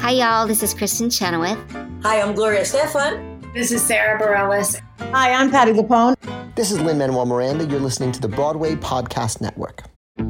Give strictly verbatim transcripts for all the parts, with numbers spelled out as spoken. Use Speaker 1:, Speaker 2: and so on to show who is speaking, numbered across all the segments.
Speaker 1: Hi, y'all. This is Kristen Chenoweth.
Speaker 2: Hi, I'm Gloria Estefan.
Speaker 3: This is Sarah Bareilles.
Speaker 4: Hi, I'm Patti LuPone.
Speaker 5: This is Lin-Manuel Miranda. You're listening to the Broadway Podcast Network.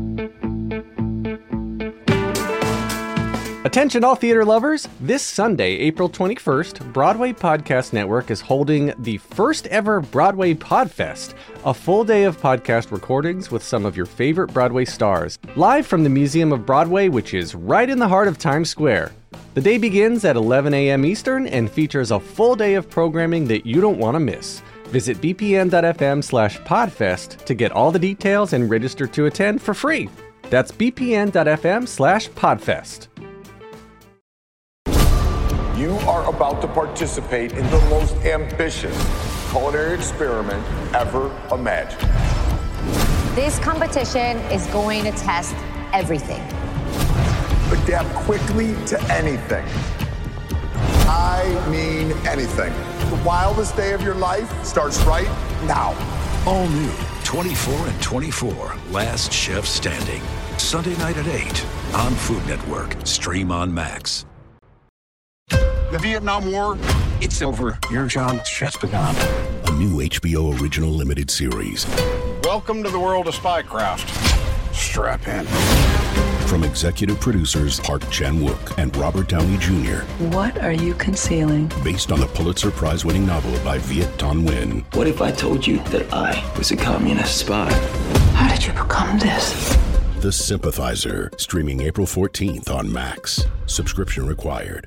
Speaker 6: Attention all theater lovers! This Sunday, April twenty-first, Broadway Podcast Network is holding the first ever Broadway Podfest, a full day of podcast recordings with some of your favorite Broadway stars, live from the Museum of Broadway, which is right in the heart of Times Square. The day begins at eleven a.m. Eastern and features a full day of programming that you don't want to miss. Visit bpn.fm slash podfest to get all the details and register to attend for free. That's bpn.fm slash podfest.
Speaker 7: You are about to participate in the most ambitious culinary experiment ever imagined.
Speaker 8: This competition is going to test everything.
Speaker 7: Adapt quickly to anything. I mean anything. The wildest day of your life starts right now.
Speaker 9: All new, twenty-four and twenty-four, Last Chef Standing. Sunday night at eight on Food Network. Stream on Max.
Speaker 7: The Vietnam War,
Speaker 9: It's over. Your job just begun.
Speaker 10: A new H B O original limited series.
Speaker 7: welcome to the world of Spycraft. Strap in.
Speaker 10: From executive producers Park Chan-wook and Robert Downey Junior
Speaker 11: What are you concealing?
Speaker 10: Based on the Pulitzer Prize-winning novel by Viet Thanh Nguyen.
Speaker 12: What if I told you that I was a communist spy?
Speaker 11: How did you become this?
Speaker 10: The Sympathizer, streaming April fourteenth on Max. Subscription required.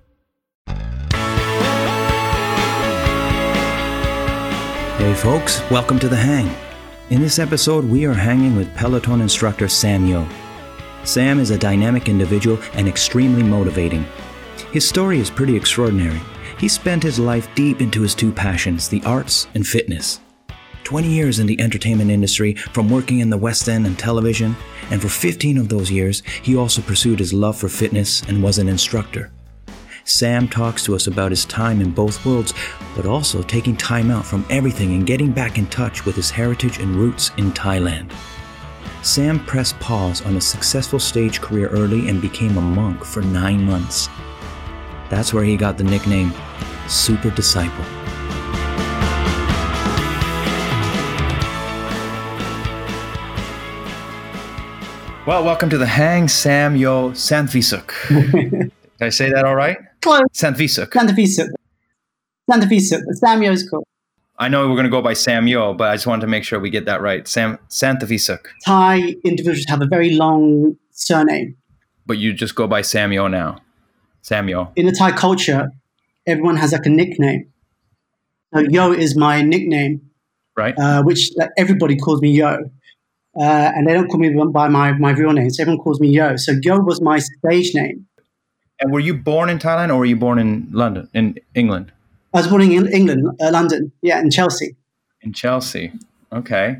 Speaker 13: Hey folks, welcome to The Hang. In this episode, we are hanging with Peloton instructor Sam Yo. Sam is a dynamic individual and extremely motivating. His story is pretty extraordinary. He spent his life deep into his two passions, the arts and fitness. twenty years in the entertainment industry, from working in the West End and television, and for fifteen of those years, he also pursued his love for fitness and was an instructor. Sam talks to us about his time in both worlds, but also taking time out from everything and getting back in touch with his heritage and roots in Thailand. Sam pressed pause on a successful stage career early and became a monk for nine months. That's where he got the nickname Super Disciple. Well, welcome to The Hang, Sam Yo Santvisuk. Did I say that all right?
Speaker 4: Close.
Speaker 13: Santvisuk.
Speaker 4: Santvisuk. Santvisuk. Sam Yo's cool.
Speaker 13: I know we're going to go by Sam Yo, but I just wanted to make sure we get that right. Sam Santvisuk.
Speaker 4: Thai individuals have a very long surname.
Speaker 13: But you just go by Sam Yo now. Sam Yo.
Speaker 4: In the Thai culture, everyone has like a nickname. So Yo is my nickname.
Speaker 13: Right.
Speaker 4: Uh, which like, everybody calls me Yo. Uh, and they don't call me by my, my real name. So everyone calls me Yo. So Yo was my stage name.
Speaker 13: And were you born in Thailand or were you born in London, in England?
Speaker 4: I was born in England, uh, London. Yeah, in Chelsea.
Speaker 13: In Chelsea. Okay.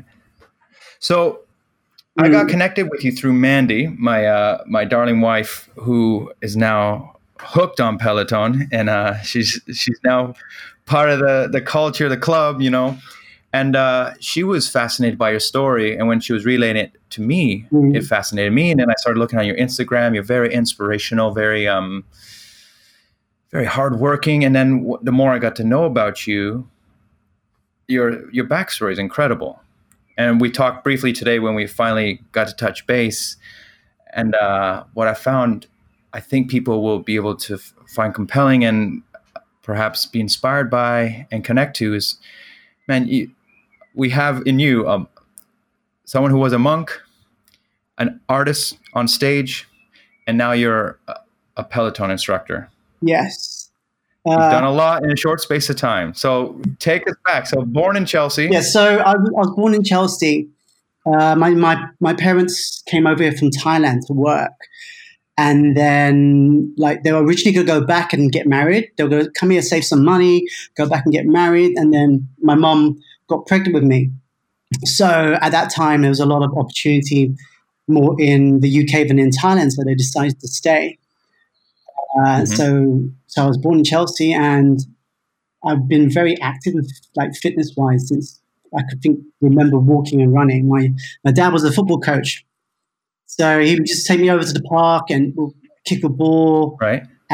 Speaker 13: So mm. I got connected with you through Mandy, my uh, my darling wife, who is now hooked on Peloton, and uh, she's she's now part of the the culture, the club, you know. And uh, she was fascinated by your story, and when she was relaying it to me, mm. it fascinated me. And then I started looking at your Instagram. You're very inspirational, very um, very hardworking. And then w- the more I got to know about you, your your backstory is incredible. And we talked briefly today when we finally got to touch base. And uh, what I found, I think people will be able to f- find compelling and perhaps be inspired by and connect to is, man, you, we have in you um, someone who was a monk, an artist on stage, and now you're a, a Peloton instructor.
Speaker 4: Yes.
Speaker 13: Uh, You've done a lot in a short space of time. So take us back. So born in Chelsea.
Speaker 4: Yeah, so I, I was born in Chelsea. Uh, my, my, my parents came over here from Thailand to work. And then, like, they were originally going to go back and get married. They were going to come here, save some money, go back and get married. And then my mom got pregnant with me. So at that time, there was a lot of opportunity more in the U K than in Thailand. So they decided to stay. Uh, mm-hmm. So so I was born in Chelsea, and I've been very active, like fitness-wise, since I could think, remember walking and running. My my dad was a football coach. So he would just take me over to the park and we'll kick a ball.
Speaker 13: Right.
Speaker 4: And it was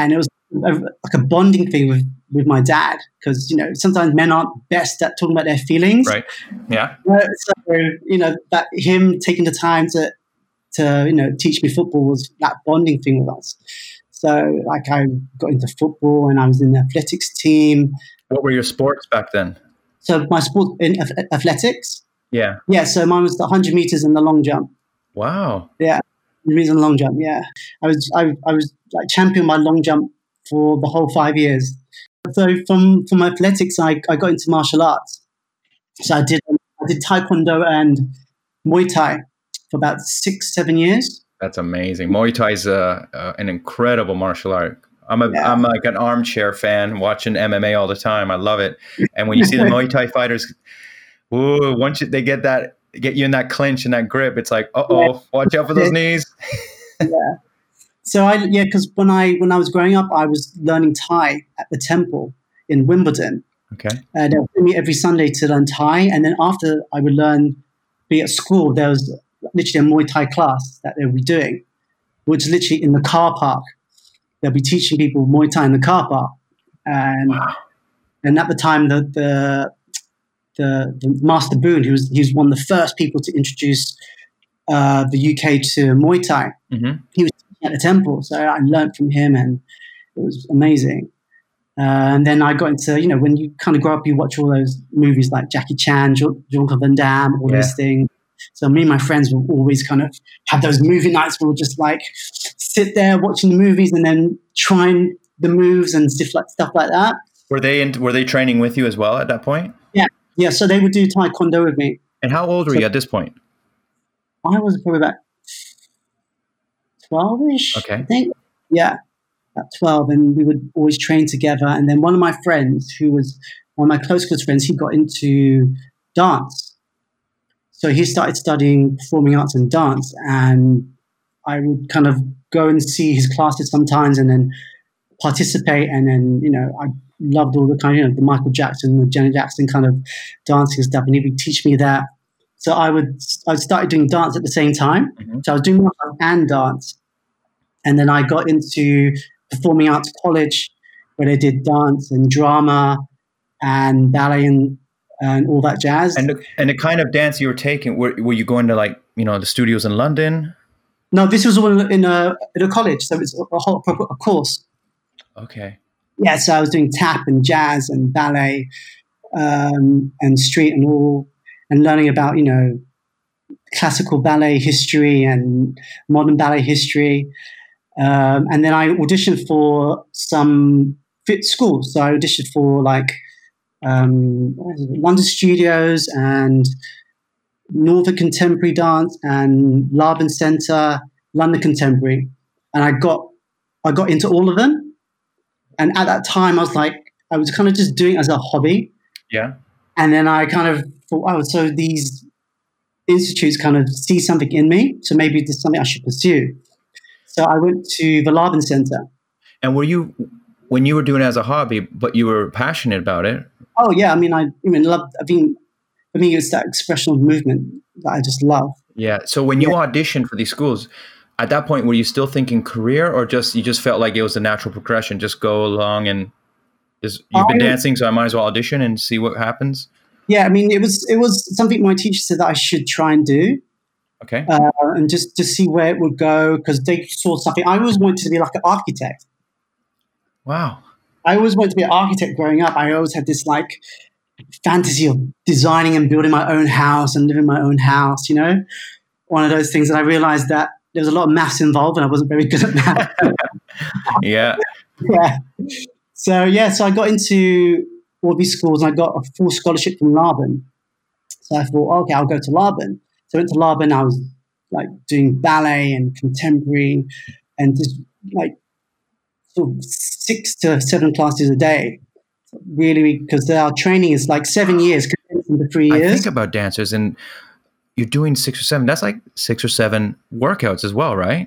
Speaker 4: a, like a bonding thing with, with my dad, because, you know, sometimes men aren't best at talking about their feelings.
Speaker 13: Right. Yeah.
Speaker 4: So, you know, that him taking the time to, to, you know, teach me football was that bonding thing with us. So, like, I got into football and I was in the athletics team.
Speaker 13: What were your sports back then?
Speaker 4: So, my sport in athletics.
Speaker 13: Yeah.
Speaker 4: Yeah. So, mine was the one hundred meters and the long jump.
Speaker 13: Wow.
Speaker 4: Yeah. one hundred meters and long jump. Yeah. I was, I, I was like champion my long jump for the whole five years. So, from, from athletics, I, I got into martial arts. So, I did, I did Taekwondo and Muay Thai for about six, seven years.
Speaker 13: That's amazing. Muay Thai is uh, uh, an incredible martial art. I'm a yeah. I'm like an armchair fan, watching M M A all the time. I love it. And when you see the Muay Thai fighters, ooh, once you, they get that, get you in that clinch and that grip, it's like, uh oh, yeah. watch out for those knees.
Speaker 4: yeah. So I yeah, because when I when I was growing up, I was learning Thai at the temple in Wimbledon.
Speaker 13: Okay.
Speaker 4: And they would meet every Sunday to learn Thai, and then after I would learn, be at school, there was literally a Muay Thai class that they would be doing, which is literally in the car park. They'll be teaching people Muay Thai in the car park. And
Speaker 13: wow.
Speaker 4: and at the time, the, the the the Master Boone, he was he was one of the first people to introduce uh, the U K to Muay Thai.
Speaker 13: Mm-hmm.
Speaker 4: He was teaching at the temple, so I learned from him, and it was amazing. Uh, and then I got into, you know, when you kind of grow up, you watch all those movies like Jackie Chan, Jean-Claude Van Damme, all yeah. those things. So me and my friends would always kind of have those movie nights where we'll just like sit there watching the movies and then trying the moves and stuff like stuff like that.
Speaker 13: Were they in, were they training with you as well at that point?
Speaker 4: Yeah, yeah. So they would do Taekwondo with me.
Speaker 13: And how old were so you at this point?
Speaker 4: I was probably about twelve-ish.
Speaker 13: Okay.
Speaker 4: I think. Yeah, about twelve, and we would always train together. And then one of my friends, who was one of my close close friends, he got into dance. So he started studying performing arts and dance, and I would kind of go and see his classes sometimes and then participate. And then, you know, I loved all the kind of, you know, the Michael Jackson, the Janet Jackson kind of dancing stuff, and he would teach me that. So I would, I started doing dance at the same time. Mm-hmm. So I was doing martial arts and dance. And then I got into performing arts college, where they did dance and drama and ballet and and all that jazz.
Speaker 13: And the, and the kind of dance you were taking, were, were you going to, like, you know, the studios in London?
Speaker 4: No, this was all in a, in a college. So it's a whole a course.
Speaker 13: Okay.
Speaker 4: Yeah, so I was doing tap and jazz and ballet um, and street and all, and learning about, you know, classical ballet history and modern ballet history. Um, and then I auditioned for some fit schools. So I auditioned for like um, London Studios and Northern Contemporary Dance and Laban Centre, London Contemporary. And I got I got into all of them. And at that time, I was like, I was kind of just doing it as a hobby.
Speaker 13: Yeah.
Speaker 4: And then I kind of thought, oh, so these institutes kind of see something in me. So maybe this is something I should pursue. So I went to the Laban Centre.
Speaker 13: And were you, when you were doing it as a hobby, but you were passionate about it?
Speaker 4: Oh, yeah. I mean, I, I mean, love, I mean, for me, it's that expressional movement that I just love.
Speaker 13: Yeah. So when you
Speaker 4: yeah.
Speaker 13: auditioned for these schools, at that point, were you still thinking career, or just you just felt like it was a natural progression? Just go along and just, you've been I, dancing, so I might as well audition and see what happens.
Speaker 4: Yeah, I mean, it was it was something my teacher said that I should try and do.
Speaker 13: Okay.
Speaker 4: Uh, and just to see where it would go, because they saw something. I always wanted to be like an architect.
Speaker 13: Wow.
Speaker 4: I always wanted to be an architect growing up. I always had this like fantasy of designing and building my own house and living in my own house, you know, one of those things. And I realized that there was a lot of maths involved and I wasn't very good at that.
Speaker 13: yeah.
Speaker 4: Yeah. So, yeah, so I got into all these schools and I got a full scholarship from Laban. So I thought, okay, I'll go to Laban. So I went to Laban. I was like doing ballet and contemporary and just like sort of six to seven classes a day. Really, because our training is like seven years condensed into three years.
Speaker 13: I think about dancers and you're doing six or seven. That's like six or seven workouts as well, right?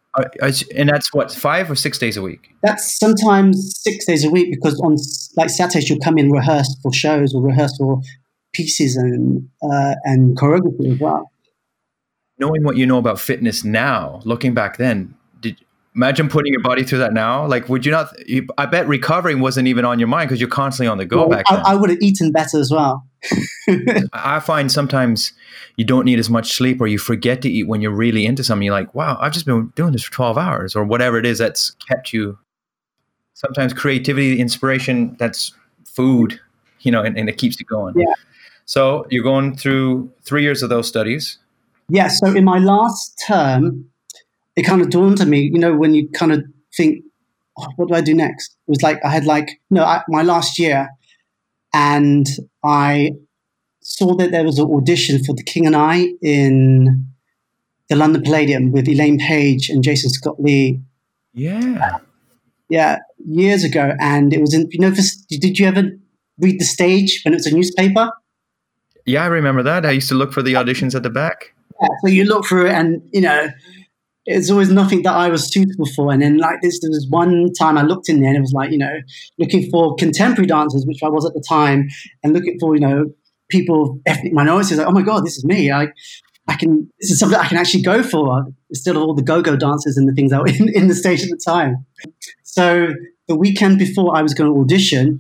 Speaker 13: And that's what, five or six days a week?
Speaker 4: That's sometimes six days a week because on like Saturdays you'll come in rehearse for shows or rehearse for pieces and uh, and choreography as well.
Speaker 13: Knowing what you know about fitness now, looking back then, did Imagine putting your body through that now. Like, would you not? You, I bet recovering wasn't even on your mind because you're constantly on the go
Speaker 4: well,
Speaker 13: back
Speaker 4: I,
Speaker 13: then.
Speaker 4: I would have eaten better as well.
Speaker 13: I find sometimes you don't need as much sleep, or you forget to eat when you're really into something. You're like, wow, I've just been doing this for twelve hours, or whatever it is that's kept you. Sometimes creativity, inspiration, that's food, you know, and, and it keeps you going.
Speaker 4: Yeah.
Speaker 13: So you're going through three years of those studies.
Speaker 4: Yeah. So in my last term, it kind of dawned on me, you know, when you kind of think, oh, what do I do next? It was like I had like, no, I, my last year, and I saw that there was an audition for The King and I in the London Palladium with Elaine Page and Jason Scott Lee.
Speaker 13: Yeah.
Speaker 4: Yeah, years ago. And it was in, you know, did you ever read The Stage when it was a newspaper?
Speaker 13: Yeah, I remember that. I used to look for the auditions at the back.
Speaker 4: Yeah, so you look through it and, you know, it's always nothing that I was suitable for. And then like this, there was one time I looked in there and it was like, you know, looking for contemporary dancers, which I was at the time, and looking for, you know, people, ethnic minorities, like, oh my God, this is me. I, I can, this is something I can actually go for instead of all the go-go dancers and the things that were in, in the stage at the time. So the weekend before I was going to audition,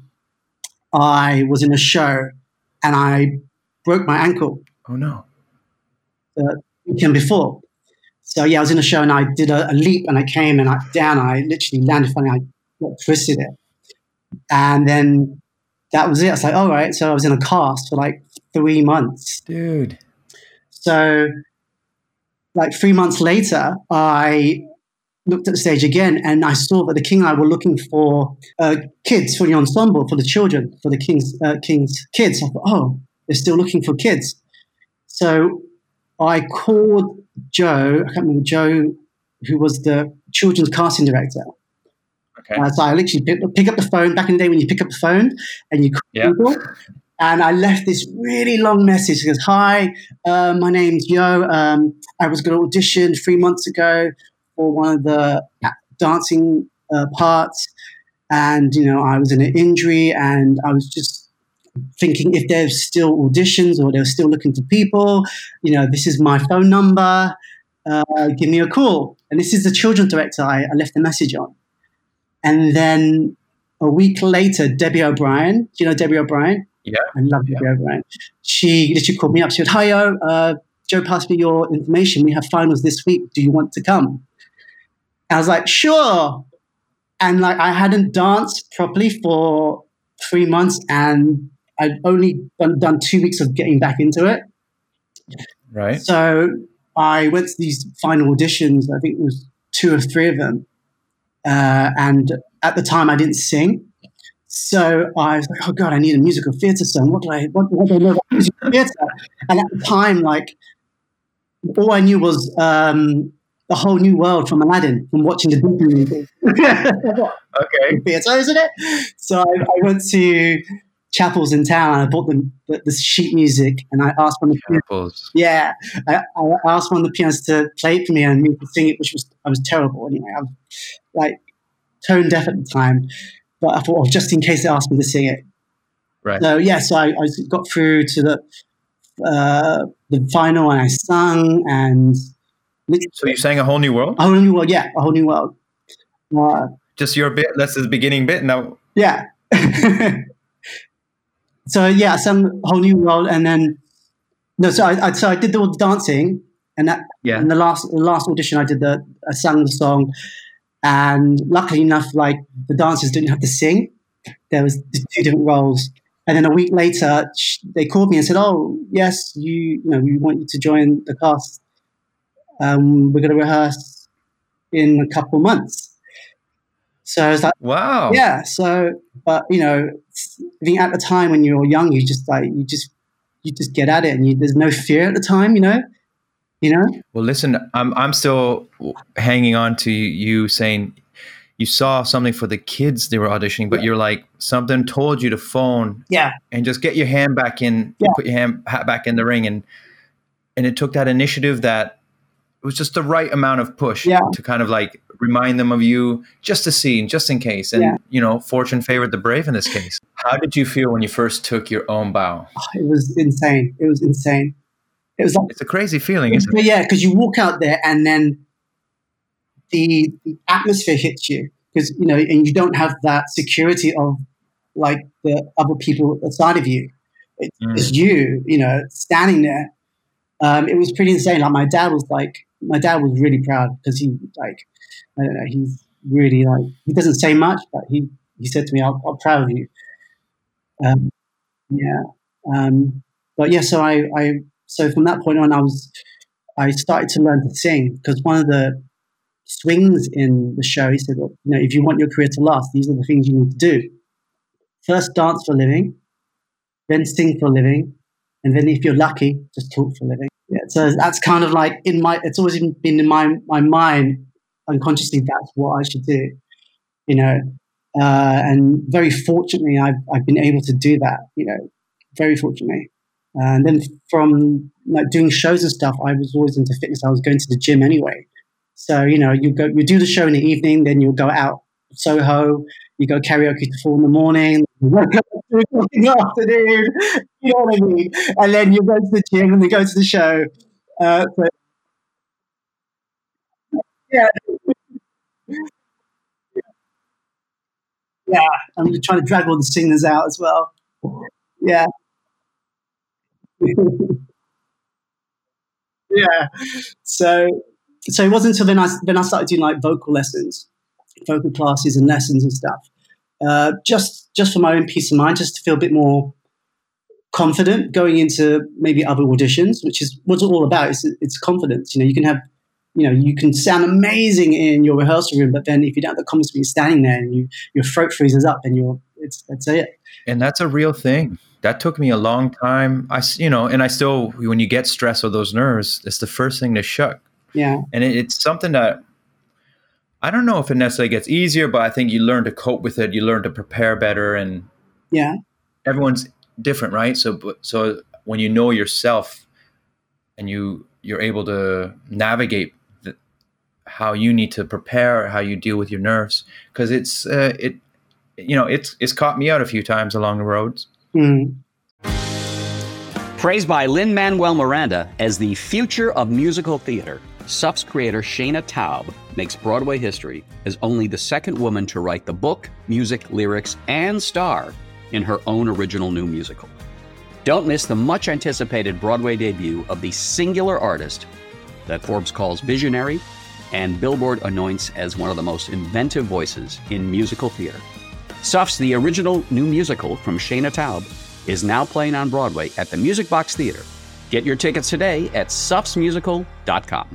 Speaker 4: I was in a show and I broke my ankle.
Speaker 13: Oh no.
Speaker 4: The weekend before. So yeah, I was in a show and I did a, a leap and I came and I down. I literally landed funny. I got twisted it, and then that was it. I was like, all right. So I was in a cast for like three months,
Speaker 13: dude.
Speaker 4: So like three months later, I looked at the stage again and I saw that the King and I were looking for uh, kids for the ensemble, for the children, for the King's uh, King's kids. I thought, oh, they're still looking for kids. So I called Joe, I can't remember, Joe, who was the children's casting director.
Speaker 13: Okay.
Speaker 4: Uh, so I literally pick, pick up the phone, back in the day when you pick up the phone and you call
Speaker 13: yeah.
Speaker 4: people, and I left this really long message. It goes, hi, uh, my name's Yo. Um, I was going to audition three months ago for one of the dancing uh, parts, and, you know, I was in an injury and I was just thinking if there's still auditions or they're still looking for people, you know, this is my phone number, uh, give me a call. And this is the children's director I, I left a message on. And then a week later, Debbie O'Brien, do you know Debbie O'Brien?
Speaker 13: Yeah.
Speaker 4: I love
Speaker 13: yeah.
Speaker 4: Debbie O'Brien. She literally called me up. She said, hi, Yo, uh, Joe passed me your information. We have finals this week. Do you want to come? And I was like, sure. And like I hadn't danced properly for three months and I'd only done, done two weeks of getting back into it.
Speaker 13: Right.
Speaker 4: So I went to these final auditions. I think it was two or three of them. Uh, and at the time, I didn't sing. So I was like, oh, God, I need a musical theatre song. What do I, what, what do I know about musical theatre? And at the time, like, all I knew was um, The Whole New World from Aladdin, from watching the Disney movie.
Speaker 13: Okay.
Speaker 4: Theatre, isn't it? So I, I went to Chapels in town and I bought them the, the sheet music and I asked one of the
Speaker 13: pianos,
Speaker 4: yeah I, I asked one of the pianists to play it for me and me to sing it, which was I was terrible anyway. I was like tone deaf at the time, but I thought, oh, just in case they asked me to sing it.
Speaker 13: Right.
Speaker 4: So yeah, so I, I got through to the uh, the final and I sung and
Speaker 13: so you sang A Whole New World?
Speaker 4: A Whole New World, yeah, A Whole New World. Uh,
Speaker 13: just your bit. That's the beginning bit now.
Speaker 4: Yeah. So yeah, I sang A Whole New World, and then no, so I, I so I did all the dancing, and that
Speaker 13: yeah.
Speaker 4: In the last the last audition, I did the I sang the song, and luckily enough, like the dancers didn't have to sing. There was two different roles, and then a week later, they called me and said, "Oh, yes, you you know we want you to join the cast. Um, we're going to rehearse in a couple months." So I was like,
Speaker 13: wow.
Speaker 4: Yeah. So, but you know, I think at the time when you're young, you just like, you just, you just get at it and you, there's no fear at the time, you know, you know?
Speaker 13: Well, listen, I'm, I'm still hanging on to you saying you saw something for the kids they were auditioning, but yeah. You're like, something told you to phone
Speaker 4: yeah.
Speaker 13: and just get your hand back in, yeah. put your hand back in the ring. And, and it took that initiative that it was just the right amount of push
Speaker 4: yeah.
Speaker 13: to kind of like remind them of you, just to see, just in case. And, yeah. you know, fortune favored the brave in this case. How did you feel when you first took your own bow?
Speaker 4: Oh, it was insane. It was insane. It was like,
Speaker 13: it's a crazy feeling, isn't it?
Speaker 4: Yeah, because you walk out there and then the, the atmosphere hits you because, you know, and you don't have that security of like the other people outside of you. It, mm. It's you, you know, standing there. Um, it was pretty insane. Like my dad was like, my dad was really proud because he like, I don't know, he's really like, he doesn't say much, but he, he said to me, I'm, I'm proud of you. Um, yeah. Um, but yeah, so I, I, so from that point on, I was, I started to learn to sing because one of the swings in the show, he said, well, you know, if you want your career to last, these are the things you need to do. First, dance for a living, then sing for a living, and then if you're lucky, just talk for a living. Yeah, so that's kind of like in my, it's always been in my, my mind unconsciously, that's what I should do, you know. Uh, and very fortunately, I've, I've been able to do that, you know, very fortunately. Uh, and then from like doing shows and stuff, I was always into fitness. I was going to the gym anyway. So, you know, you go, you do the show in the evening, then you'll go out Soho, you go karaoke to four in the morning, you go to in the afternoon, you know what I mean? And then you go to the gym and you go to the show. Uh, so, yeah. Yeah, I'm trying to drag all the singers out as well. Yeah. Yeah. So so it wasn't until then I then I started doing like vocal lessons, vocal classes and lessons and stuff. Uh, just just for my own peace of mind, just to feel a bit more confident going into maybe other auditions, which is what it's all about. It's it's confidence. You know, you can have You know, you can sound amazing in your rehearsal room, but then if you don't have the confidence when you're standing there and you your throat freezes up, and you're it's that's it.
Speaker 13: And that's a real thing. That took me a long time. I you know, and I still, when you get stressed with those nerves, it's the first thing to shut.
Speaker 4: Yeah,
Speaker 13: and it, it's something that I don't know if it necessarily gets easier, but I think you learn to cope with it. You learn to prepare better, and
Speaker 4: yeah,
Speaker 13: everyone's different, right? So so when you know yourself, and you you're able to navigate how you need to prepare, how you deal with your nerves, because it's uh, it, you know, it's it's caught me out a few times along the roads.
Speaker 4: Mm.
Speaker 3: Praised by Lin-Manuel Miranda as the future of musical theater, S U F's creator Shayna Taub makes Broadway history as only the second woman to write the book, music, lyrics, and star in her own original new musical. Don't miss the much-anticipated Broadway debut of the singular artist that Forbes calls visionary and Billboard anoints as one of the most inventive voices in musical theater. S U F's The Original New Musical from Shayna Taub is now playing on Broadway at the Music Box Theater. Get your tickets today at sufs musical dot com.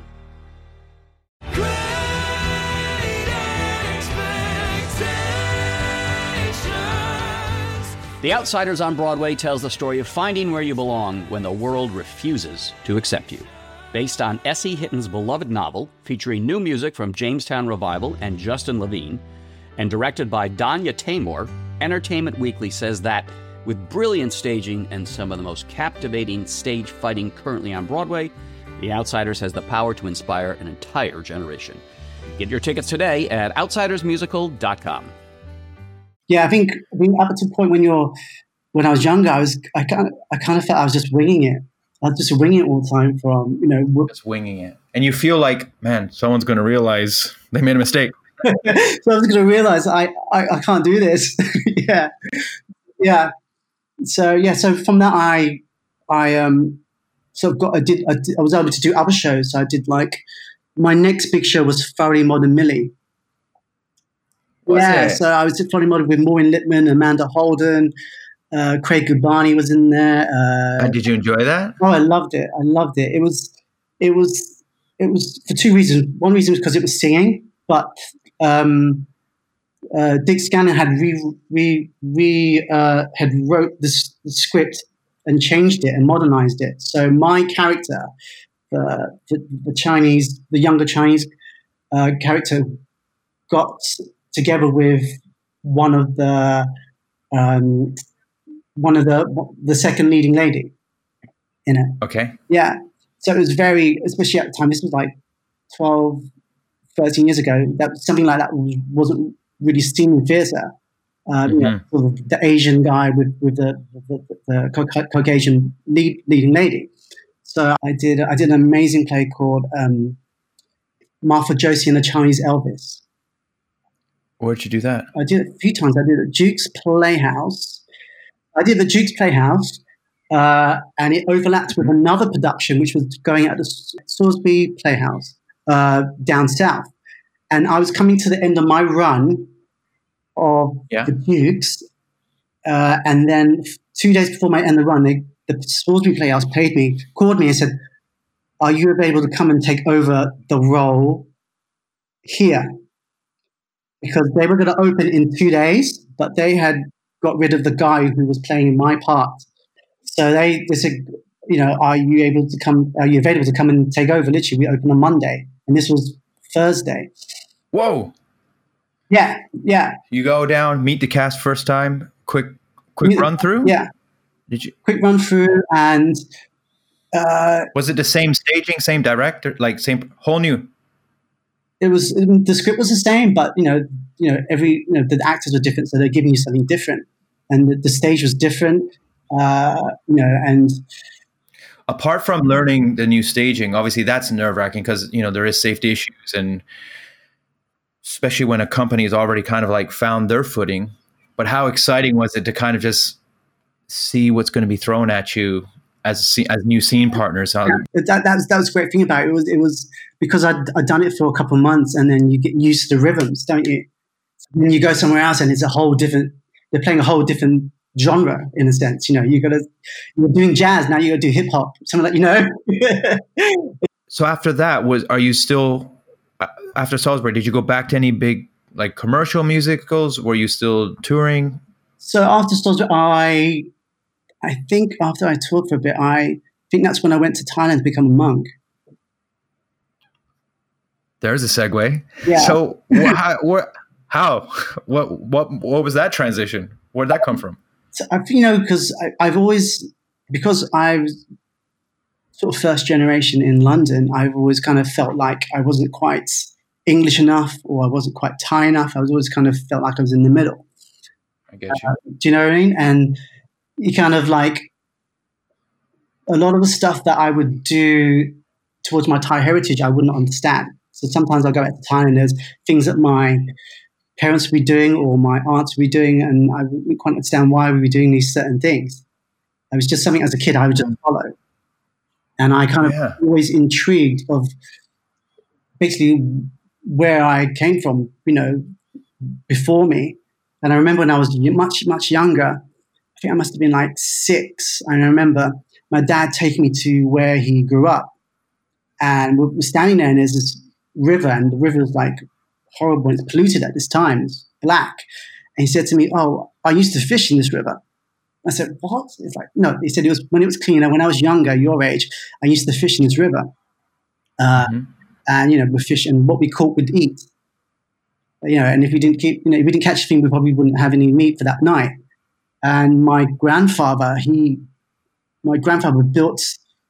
Speaker 3: The Outsiders on Broadway tells the story of finding where you belong when the world refuses to accept you. Based on Essie Hitton's beloved novel, featuring new music from Jamestown Revival and Justin Levine, and directed by Danya Taymor, Entertainment Weekly says that, with brilliant staging and some of the most captivating stage fighting currently on Broadway, The Outsiders has the power to inspire an entire generation. Get your tickets today at outsiders musical dot com.
Speaker 4: Yeah, I think, I think up to the point when you're, when I was younger, I was, I kind of, I kind of felt I was just winging it. I was just winging it all the time from, you know.
Speaker 13: Just winging it. And you feel like, man, someone's going to realize they made a mistake.
Speaker 4: So I was going to realize I, I, I can't do this. yeah. Yeah. So, yeah, so from that, I, I, um, so got, I did, I did, I was able to do other shows. So I did like, my next big show was Thoroughly Modern Millie.
Speaker 13: What's
Speaker 4: yeah.
Speaker 13: it?
Speaker 4: So I was Thoroughly Modern with Maureen Lipman, Amanda Holden, Uh, Craig Gubani was in there. Uh,
Speaker 13: did you enjoy that?
Speaker 4: Oh, I loved it. I loved it. It was, it was, it was for two reasons. One reason was because it was singing, but um, uh, Dick Scanlon had re, re, re uh, had wrote this the script and changed it and modernized it. So my character, the the, the Chinese, the younger Chinese uh, character, got together with one of the. Um, one of the the second leading lady in it.
Speaker 13: Okay.
Speaker 4: Yeah. So it was very, especially at the time, this was like twelve, thirteen years ago, that something like that was, wasn't really seen in theatre. Um, mm-hmm. You know, sort of the Asian guy with, with the, the, the, the Caucasian lead, leading lady. So I did I did an amazing play called um, Martha Josie and the Chinese Elvis.
Speaker 13: Where'd you do that?
Speaker 4: I did it a few times. I did it at Duke's Playhouse. I did the Duke's Playhouse, uh, and it overlapped with another production which was going at the Salisbury Playhouse uh, down south. And I was coming to the end of my run of
Speaker 13: yeah.
Speaker 4: the Dukes, uh, and then two days before my end of the run, they, the Salisbury Playhouse paid me, called me and said, "Are you able to come and take over the role here?" Because they were going to open in two days, but they had got rid of the guy who was playing my part. So they, they said, you know, are you able to come, are you available to come and take over? Literally, we opened on Monday, and this was Thursday.
Speaker 13: Whoa.
Speaker 4: Yeah, yeah.
Speaker 13: You go down, meet the cast first time, quick quick run through?
Speaker 4: Yeah.
Speaker 13: Did you?
Speaker 4: Quick run through, and... Uh,
Speaker 13: was it the same staging, same director, like same, whole new?
Speaker 4: It was, the script was the same, but, you know, you know, every, you know, the actors were different, so they're giving you something different. And the, the stage was different, uh, you know, and...
Speaker 13: Apart from learning the new staging, obviously that's nerve-wracking because, you know, there is safety issues, and especially when a company has already kind of like found their footing. But how exciting was it to kind of just see what's going to be thrown at you as as new scene partners? How-
Speaker 4: yeah, that, that, was, that was the great thing about it. It was, it was because I'd, I'd done it for a couple of months, and then you get used to the rhythms, don't you? And then you go somewhere else and it's a whole different, they're playing a whole different genre in a sense. You know, you got to, you're doing jazz, now you got to do hip hop, something like, you know.
Speaker 13: So after that, was are you still, after Salisbury, did you go back to any big like commercial musicals? Were you still touring?
Speaker 4: So after Salisbury, I, I think after I toured for a bit, I think that's when I went to Thailand to become a monk.
Speaker 13: There's a segue.
Speaker 4: Yeah.
Speaker 13: So wh- how, wh- how, what, what, what was that transition? Where did that come from?
Speaker 4: So I think, you know, because I've always, because I was sort of first generation in London, I've always kind of felt like I wasn't quite English enough, or I wasn't quite Thai enough. I was always kind of felt like I was in the middle.
Speaker 13: I get you.
Speaker 4: Uh, do you know what I mean? And you kind of like, a lot of the stuff that I would do towards my Thai heritage, I wouldn't understand. So sometimes I go back to Thailand and there's things that my parents would be doing or my aunts would be doing, and I wouldn't quite understand why we were doing these certain things. It was just something as a kid I would just follow. And I kind of
Speaker 13: yeah.
Speaker 4: always intrigued of basically where I came from, you know, before me. And I remember when I was much, much younger, I think I must have been like six. And I remember my dad taking me to where he grew up. And we were standing there, and there's this river, and the river was like horrible, and it's polluted at this time, it's black. And he said to me, "Oh, I used to fish in this river." I said, "What?" It's like, no, he said it was when it was cleaner, when I was younger, your age, I used to fish in this river. Uh, mm-hmm. And, you know, we fish, and what we caught we'd eat. You know, and if we didn't keep, you know, if we didn't catch a thing, we probably wouldn't have any meat for that night. And my grandfather, he, my grandfather built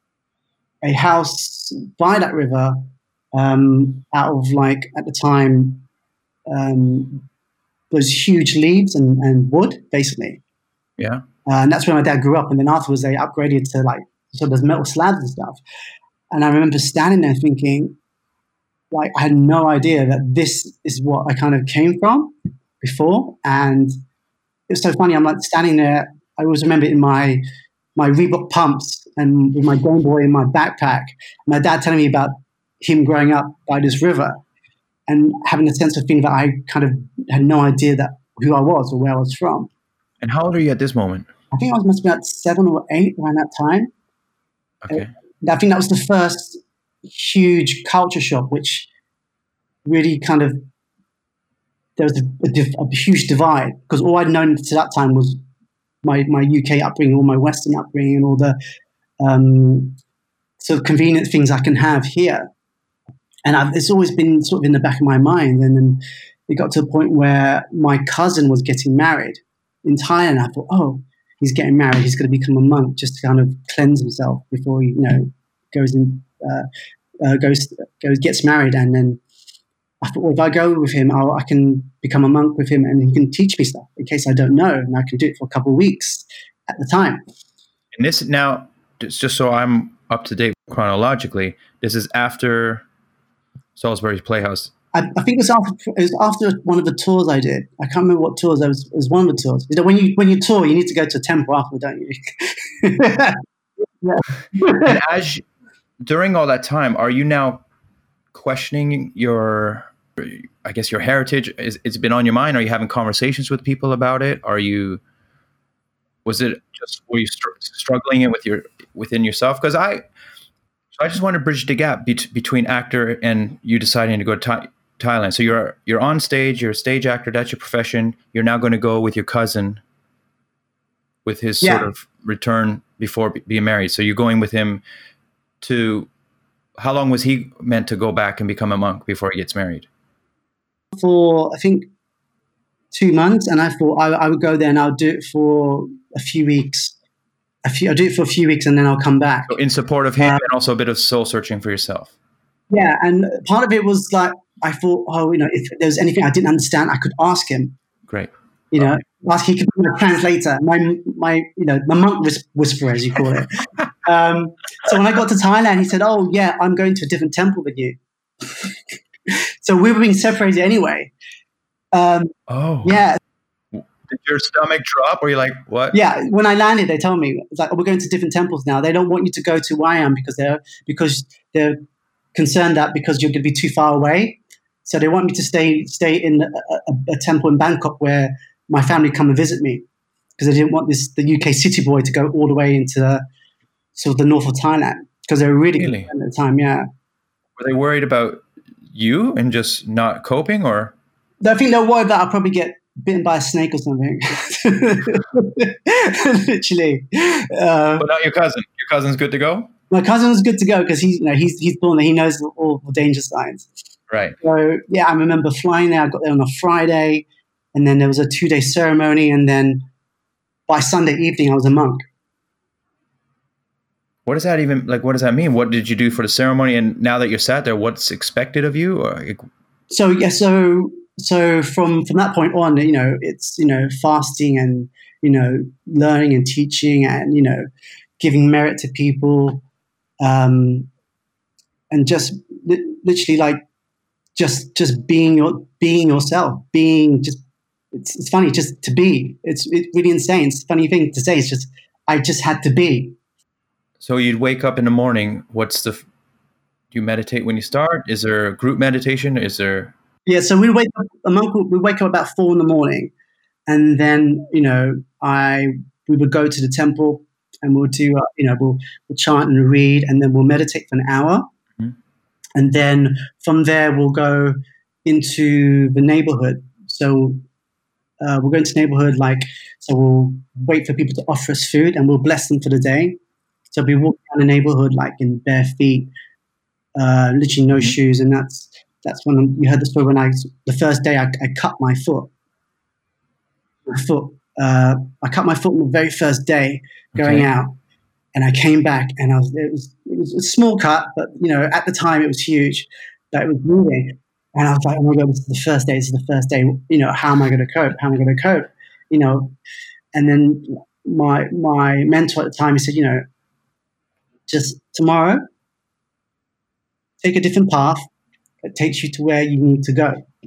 Speaker 4: a house by that river um, out of, like, at the time, um, those huge leaves and, and wood, basically.
Speaker 13: Yeah.
Speaker 4: Uh, and that's where my dad grew up. And then afterwards, they upgraded to, like, so there's metal slabs and stuff. And I remember standing there thinking, like, I had no idea that this is what I kind of came from before. And it was so funny. I'm like standing there. I always remember in my my Reebok pumps and with my Game Boy in my backpack. My dad telling me about him growing up by this river and having a sense of feeling that I kind of had no idea that who I was or where I was from.
Speaker 13: And how old are you at this moment?
Speaker 4: I think I was must be about seven or eight around that time.
Speaker 13: Okay.
Speaker 4: I think that was the first huge culture shock, which really kind of, there was a, a, a huge divide, because all I'd known to that time was my, my U K upbringing, all my Western upbringing, and all the um, sort of convenient things I can have here. And I've, it's always been sort of in the back of my mind. And then it got to a point where my cousin was getting married in Thailand. I thought, oh, he's getting married. He's going to become a monk just to kind of cleanse himself before he, you know, goes in, uh, uh, goes, goes, gets married. And then I thought, well, if I go with him, I'll, I can become a monk with him, and he can teach me stuff in case I don't know, and I can do it for a couple of weeks at the time.
Speaker 13: And this now, just so I'm up to date chronologically, this is after Salisbury Playhouse.
Speaker 4: I, I think it was after it was after one of the tours I did. I can't remember what tours. It was, it was one of the tours. You know, when you when you tour, you need to go to a temple after, don't you?
Speaker 13: Yeah. And as during all that time, are you now questioning your, I guess, your heritage? Is it's been on your mind? Are you having conversations with people about it? Are you? Was it just were you str- struggling it with your within yourself? Because I, so I just want to bridge the gap be- between actor and you deciding to go to Thailand. Thailand. So you're you're on stage, you're a stage actor, that's your profession. You're now going to go with your cousin with his yeah. sort of return before b- being married. So you're going with him to, how long was he meant to go back and become a monk before he gets married?
Speaker 4: For, I think, two months. And I thought I, I would go there and I'll do it for a few weeks. A few, I'll do it for a few weeks and then I'll come back.
Speaker 13: So in support of him uh, and also a bit of soul searching for yourself.
Speaker 4: Yeah. And part of it was like, I thought, oh, you know, if there was anything I didn't understand, I could ask him.
Speaker 13: Great.
Speaker 4: You know, ask he could be a translator, my, my, you know, the monk whisperer, as you call it. um, so when I got to Thailand, he said, oh, yeah, I'm going to a different temple than you. So we were being separated anyway. Um,
Speaker 13: oh.
Speaker 4: Yeah.
Speaker 13: Did your stomach drop or you're like, what?
Speaker 4: Yeah. When I landed, they told me, it's like, oh, we're going to different temples now. They don't want you to go to where I am because they're, because they're concerned that because you're going to be too far away. So they want me to stay stay in a, a, a temple in Bangkok where my family come and visit me because they didn't want this the U K city boy to go all the way into the, sort of the north of Thailand because they were really, really? Good at the time. Yeah.
Speaker 13: Were they worried about you and just not coping, or?
Speaker 4: I think they're worried that I'll probably get bitten by a snake or something. Literally. Uh,
Speaker 13: but not your cousin. Your cousin's good to go?
Speaker 4: My cousin was good to go because he's you know he's he's born there. He knows all the danger signs.
Speaker 13: Right.
Speaker 4: So yeah, I remember flying there. I got there on a Friday, and then there was a two-day ceremony, and then by Sunday evening, I was a monk.
Speaker 13: What does that even like? What does that mean? What did you do for the ceremony? And now that you're sat there, what's expected of you? Or...
Speaker 4: So yeah, so so from from that point on, you know, it's you know fasting and you know learning and teaching and you know giving merit to people, um, and just li- literally like. Just, just being your, being yourself, being just. It's, it's funny just to be. It's, it's really insane. It's a funny thing to say. It's just, I just had to be.
Speaker 13: So you'd wake up in the morning. What's the? Do you meditate when you start? Is there a group meditation? Is there?
Speaker 4: Yeah. So we wake up. A monk. We wake up about four in the morning, and then you know, I we would go to the temple and we'll do. Uh, you know, we'll, we'll chant and read, and then we'll meditate for an hour. And then from there, we'll go into the neighborhood. So uh, we'll go into the neighborhood, like, so we'll wait for people to offer us food and we'll bless them for the day. So we walk down the neighborhood, like in bare feet, uh, literally no mm-hmm. shoes. And that's that's when you heard the story when I, the first day I, I cut my foot. My foot. Uh, I cut my foot on the very first day going okay. out. And I came back, and I was it, was it was a small cut, but you know at the time it was huge. That it was bleeding, and I was like, "Oh my god, this is the first day. This is the first day. You know, how am I going to cope? How am I going to cope? You know?" And then my my mentor at the time, he said, "You know, just tomorrow, take a different path that takes you to where you need to go." I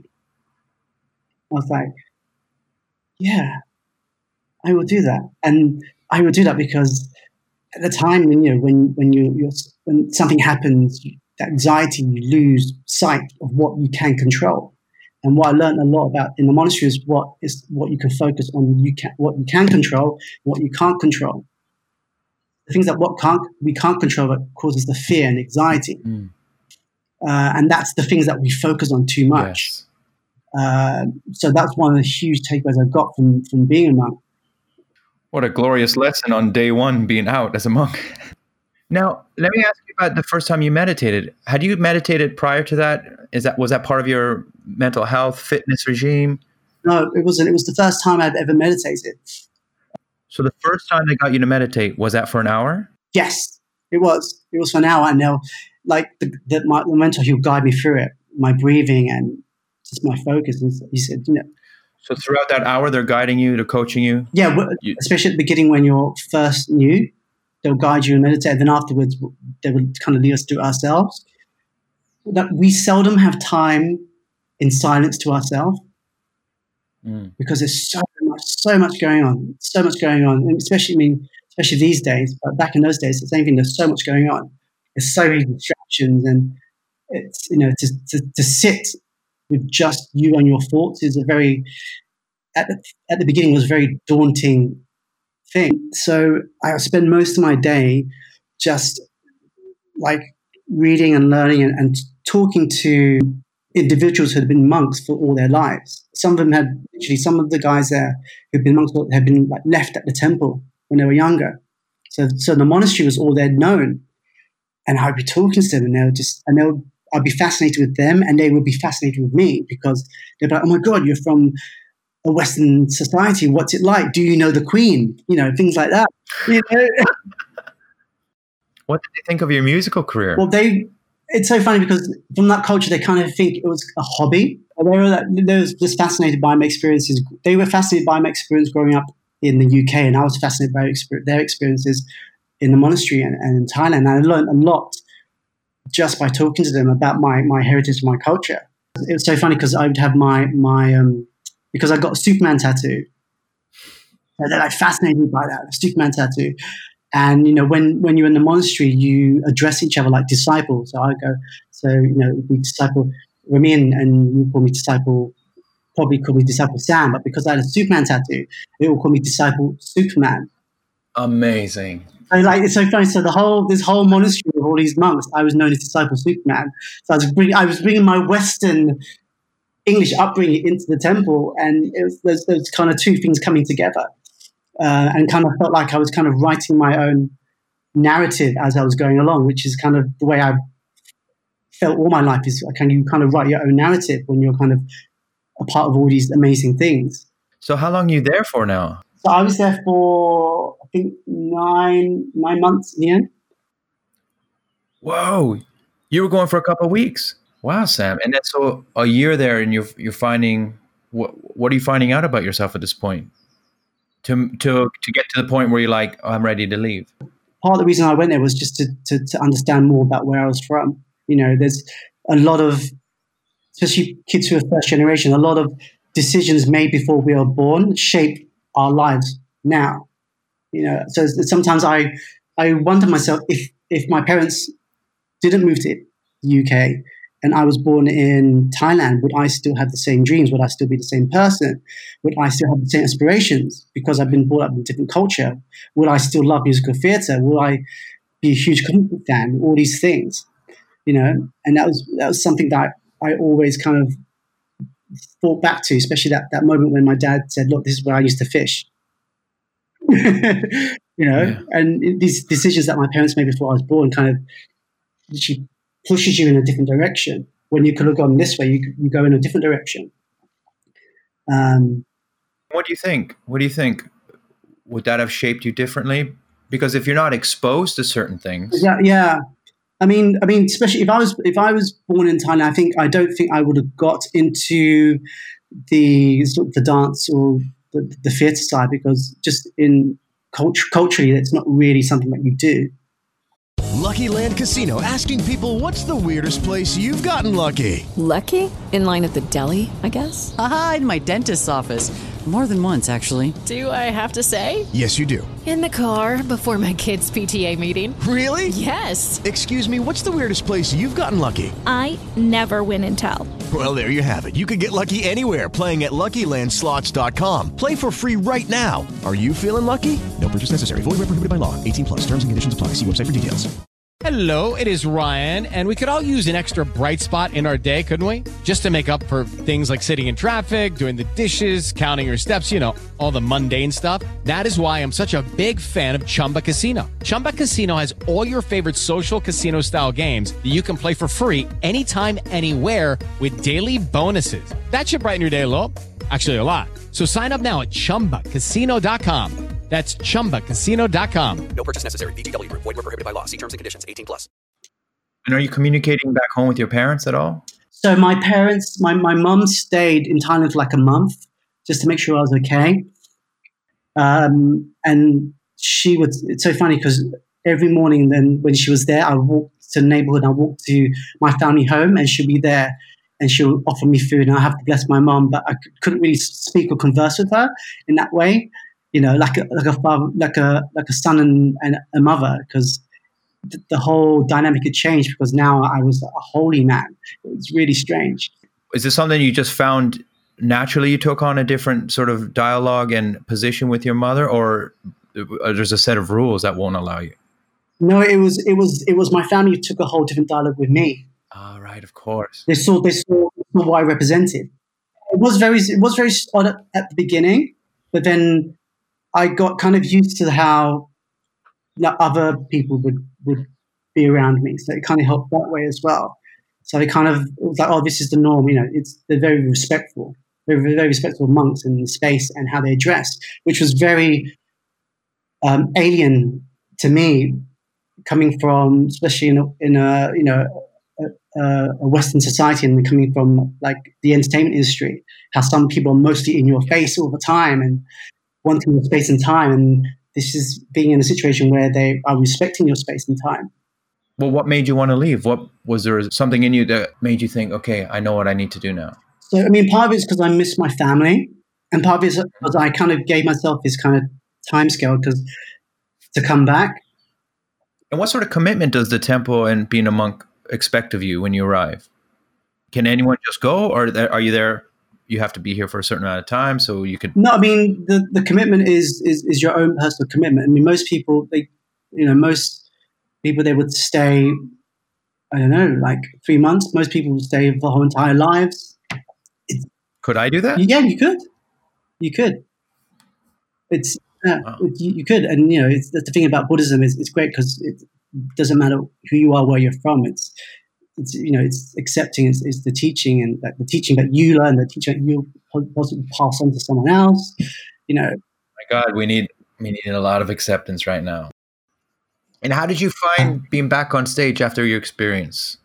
Speaker 4: was like, "Yeah, I will do that," and I will do that because. At the time, when you know, when when you you're, when something happens, that anxiety, you lose sight of what you can control. And what I learned a lot about in the monastery is what is what you can focus on. You can what you can control, what you can't control. The things that what can't we can't control that causes the fear and anxiety, mm. uh, and that's the things that we focus on too much. Yes. Uh, so that's one of the huge takeaways I got from from being a monk.
Speaker 13: What a glorious lesson on day one being out as a monk. Now, let me ask you about the first time you meditated. Had you meditated prior to that? Is that was that part of your mental health fitness regime?
Speaker 4: No, it wasn't. It was the first time I'd ever meditated.
Speaker 13: So the first time they got you to meditate, was that for an hour?
Speaker 4: Yes, it was. It was for an hour. And now, like the, the, my, the mentor, he would guide me through it, my breathing and just my focus. And he said, you know,
Speaker 13: so throughout that hour, they're guiding you, they're coaching you?
Speaker 4: Yeah,
Speaker 13: you,
Speaker 4: especially at the beginning when you're first new, they'll guide you and meditate. Then afterwards, they will kind of lead us to ourselves. that we seldom have time in silence to ourselves mm. because there's so much, so much going on, so much going on, and especially, I mean, especially these days, but back in those days, the same thing, there's so much going on. There's so many distractions, and it's, you know, to, to, to sit with just you and your thoughts is a very, at the, at the beginning was a very daunting thing. So I spend most of my day just like reading and learning and, and talking to individuals who had been monks for all their lives. Some of them had, literally, some of the guys there who'd been monks had been like left at the temple when they were younger. So, so the monastery was all they'd known. And I'd be talking to them, and they would just, and they would, I'd be fascinated with them, and they would be fascinated with me, because they'd be like, "Oh my God, you're from a Western society. What's it like? Do you know the Queen?" You know, things like that. You know?
Speaker 13: What did they think of your musical career?
Speaker 4: Well, they, it's so funny because from that culture, they kind of think it was a hobby. They were, like, they were just fascinated by my experiences. They were fascinated by my experience growing up in the U K, and I was fascinated by their experiences in the monastery and, and in Thailand. And I learned a lot just by talking to them about my, my heritage and my culture. It was so funny because I would have my, my um, because I got a Superman tattoo. And they're like fascinated by that, Superman tattoo. And, you know, when, when you're in the monastery, you address each other like disciples. So I go, so, you know, we disciple Ramin, and you call me disciple, probably call me disciple Sam, but because I had a Superman tattoo, they will call me disciple Superman.
Speaker 13: Amazing.
Speaker 4: So, like, it's so funny. So the whole, this whole monastery of all these monks, I was known as disciple Superman. So I was bringing, I was bringing my Western English upbringing into the temple, and it was, there's, there's kind of two things coming together. Uh, and kind of felt like I was kind of writing my own narrative as I was going along, which is kind of the way I felt all my life. Is can you kind of write your own narrative when you're kind of a part of all these amazing things.
Speaker 13: So how long are you there for now?
Speaker 4: So I was there for, I think, nine nine months in the end.
Speaker 13: Whoa, you were going for a couple of weeks. Wow, Sam. And then so a year there, and you're you're finding what what are you finding out about yourself at this point? To to to get to the point where you're like, oh, I'm ready to leave.
Speaker 4: Part of the reason I went there was just to, to to understand more about where I was from. You know, there's a lot of, especially kids who are first generation, a lot of decisions made before we are born shape our lives now. You know, so sometimes I I wonder myself if if my parents didn't move to the U K and I was born in Thailand, would I still have the same dreams? Would I still be the same person? Would I still have the same aspirations because I've been brought up in a different culture? Would I still love musical theatre? Would I be a huge comic book fan? All these things, you know. And that was that was something that I always kind of thought back to, especially that, that moment when my dad said, "Look, this is where I used to fish." You know, yeah. And these decisions that my parents made before I was born kind of literally pushes you in a different direction. When you could have gone this way, you you go in a different direction. Um,
Speaker 13: what do you think? What do you think? Would that have shaped you differently? Because if you're not exposed to certain things,
Speaker 4: yeah, yeah. I mean, I mean, especially if I was if I was born in Thailand, I think I don't think I would have got into the sort of the dance or the, the theatre side, because just in culture, culturally, it's not really something that you do.
Speaker 14: Lucky Land Casino, asking people, what's the weirdest place you've gotten lucky?
Speaker 15: Lucky? In line at the deli, I guess?
Speaker 16: Aha, in my dentist's office. More than once, actually.
Speaker 15: Do I have to say?
Speaker 14: Yes, you do.
Speaker 15: In the car before my kids' P T A meeting.
Speaker 14: Really?
Speaker 15: Yes.
Speaker 14: Excuse me, what's the weirdest place you've gotten lucky?
Speaker 17: I never win and tell.
Speaker 14: Well, there you have it. You can get lucky anywhere, playing at Lucky Land Slots dot com. Play for free right now. Are you feeling lucky? No purchase necessary. Void where prohibited by law. eighteen plus. Terms and conditions apply. See website for details.
Speaker 18: Hello, it is Ryan, and we could all use an extra bright spot in our day, couldn't we? Just to make up for things like sitting in traffic, doing the dishes, counting your steps, you know, all the mundane stuff. That is why I'm such a big fan of Chumba Casino. Chumba Casino has all your favorite social casino-style games that you can play for free anytime, anywhere with daily bonuses. That should brighten your day a little. Actually, a lot. So sign up now at chumba casino dot com. That's chumba casino dot com.
Speaker 19: No purchase necessary. V G W Group. Void where prohibited by law. See terms and conditions. eighteen plus.
Speaker 13: And are you communicating back home with your parents at all?
Speaker 4: So my parents, my my mum stayed in Thailand for like a month just to make sure I was okay. Um, and she would. It's so funny because every morning, then when she was there, I walked to the neighborhood. I walk to my family home, and she'll be there, and she'll offer me food, and I have to bless my mom. But I couldn't really speak or converse with her in that way, you know, like a like a father, like a like a son and, and a mother, because th- the whole dynamic had changed. Because now I was a holy man. It was really strange.
Speaker 13: Is this something you just found naturally? You took on a different sort of dialogue and position with your mother, or there's a set of rules that won't allow you?
Speaker 4: No, it was it was it was my family who took a whole different dialogue with me.
Speaker 13: Oh, right, of course.
Speaker 4: They saw they saw, saw what I represented. It was very it was very odd at, at the beginning, but then I got kind of used to how like, other people would, would be around me, so it kind of helped that way as well. So it kind of it was like, oh, this is the norm. You know, it's they're very respectful. They're very respectful monks in the space and how they dress, which was very um, alien to me, coming from, especially in a, in a you know a, a Western society, and coming from like the entertainment industry. How some people are mostly in your face all the time and wanting your space and time, and this is being in a situation where they are respecting your space and time.
Speaker 13: Well, what made you want to leave? What was there something in you that made you think, okay, I know what I need to do now?
Speaker 4: So, I mean, part of it is because I miss my family, and part of it is because I kind of gave myself this kind of time scale because to come back.
Speaker 13: And what sort of commitment does the temple and being a monk expect of you when you arrive? Can anyone just go, or are you there? You have to be here for a certain amount of time, so you could.
Speaker 4: No, I mean the, the commitment is, is is your own personal commitment. I mean, most people they, you know, most people they would stay. I don't know, like three months. Most people would stay for their whole entire lives. It's,
Speaker 13: could I do that?
Speaker 4: Yeah, you could. You could. It's uh, wow. it, you, you could, and you know, it's that's the thing about Buddhism is it's great because it doesn't matter who you are, where you're from. It's It's, you know, it's accepting, it's, it's the teaching, and like the teaching that you learn, the teaching that you possibly pass on to someone else, you know.
Speaker 13: My God, we need we need a lot of acceptance right now. And how did you find being back on stage after your experience?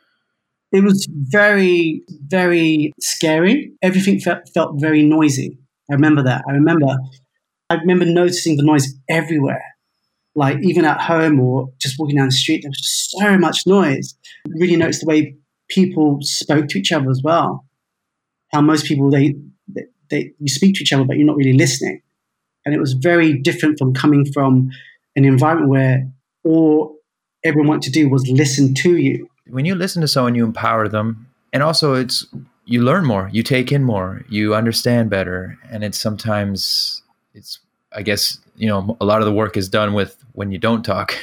Speaker 4: It was very, very scary. Everything felt, felt very noisy. I remember that. I remember, I remember noticing the noise everywhere. Like even at home or just walking down the street, there was just so much noise. I really noticed the way people spoke to each other as well. How most people, they, they, they you speak to each other, but you're not really listening. And it was very different from coming from an environment where all everyone wanted to do was listen to you.
Speaker 13: When you listen to someone, you empower them. And also it's, you learn more, you take in more, you understand better. And it's sometimes, it's, I guess, you know, a lot of the work is done with when you don't talk.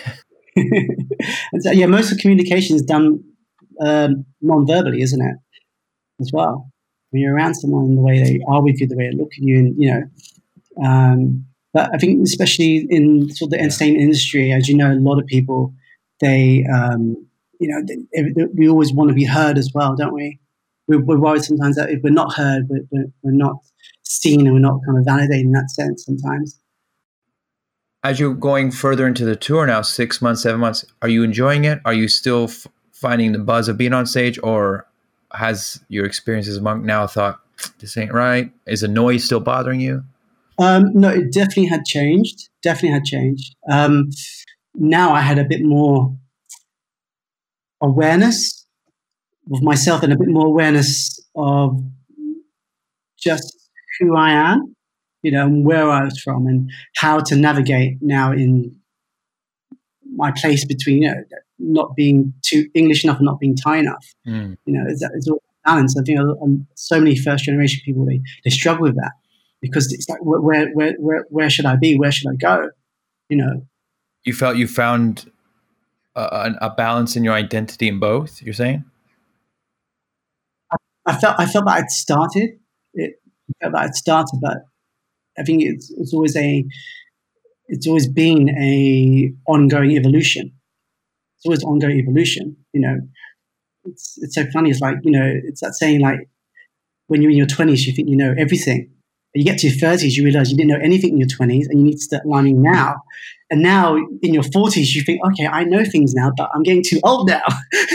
Speaker 4: so, yeah, most of communication is done um, non-verbally, isn't it? As well, when you're around someone, the way they are with you, the way they look at you, and you know. Um, but I think, especially in sort of the entertainment industry, as you know, a lot of people, they, um, you know, they, we always want to be heard as well, don't we? We're, we're worried sometimes that if we're not heard, we're, we're, we're not seen, and we're not kind of validated in that sense sometimes.
Speaker 13: As you're going further into the tour now, six months, seven months, are you enjoying it? Are you still f- finding the buzz of being on stage, or has your experience as a monk now thought, this ain't right? Is the noise still bothering you?
Speaker 4: Um, no, it definitely had changed. Definitely had changed. Um, now I had a bit more awareness of myself and a bit more awareness of just who I am. You know, and where I was from and how to navigate now in my place between, you know, not being too English enough and not being Thai enough. Mm. You know, it's, it's all balance. I think um, so many first generation people, they, they struggle with that because it's like, where, where, where, where should I be? Where should I go? You know.
Speaker 13: You felt you found a, a balance in your identity in both, you're saying?
Speaker 4: I, I felt, I felt that I'd started it, I felt that I'd started, but I think it's it's always a it's always been a ongoing evolution. It's always ongoing evolution. You know, it's it's so funny. It's like, you know, it's that saying like when you're in your twenties, you think you know everything. But you get to your thirties, you realize you didn't know anything in your twenties, and you need to start learning now. And now in your forties, you think, okay, I know things now, but I'm getting too old now.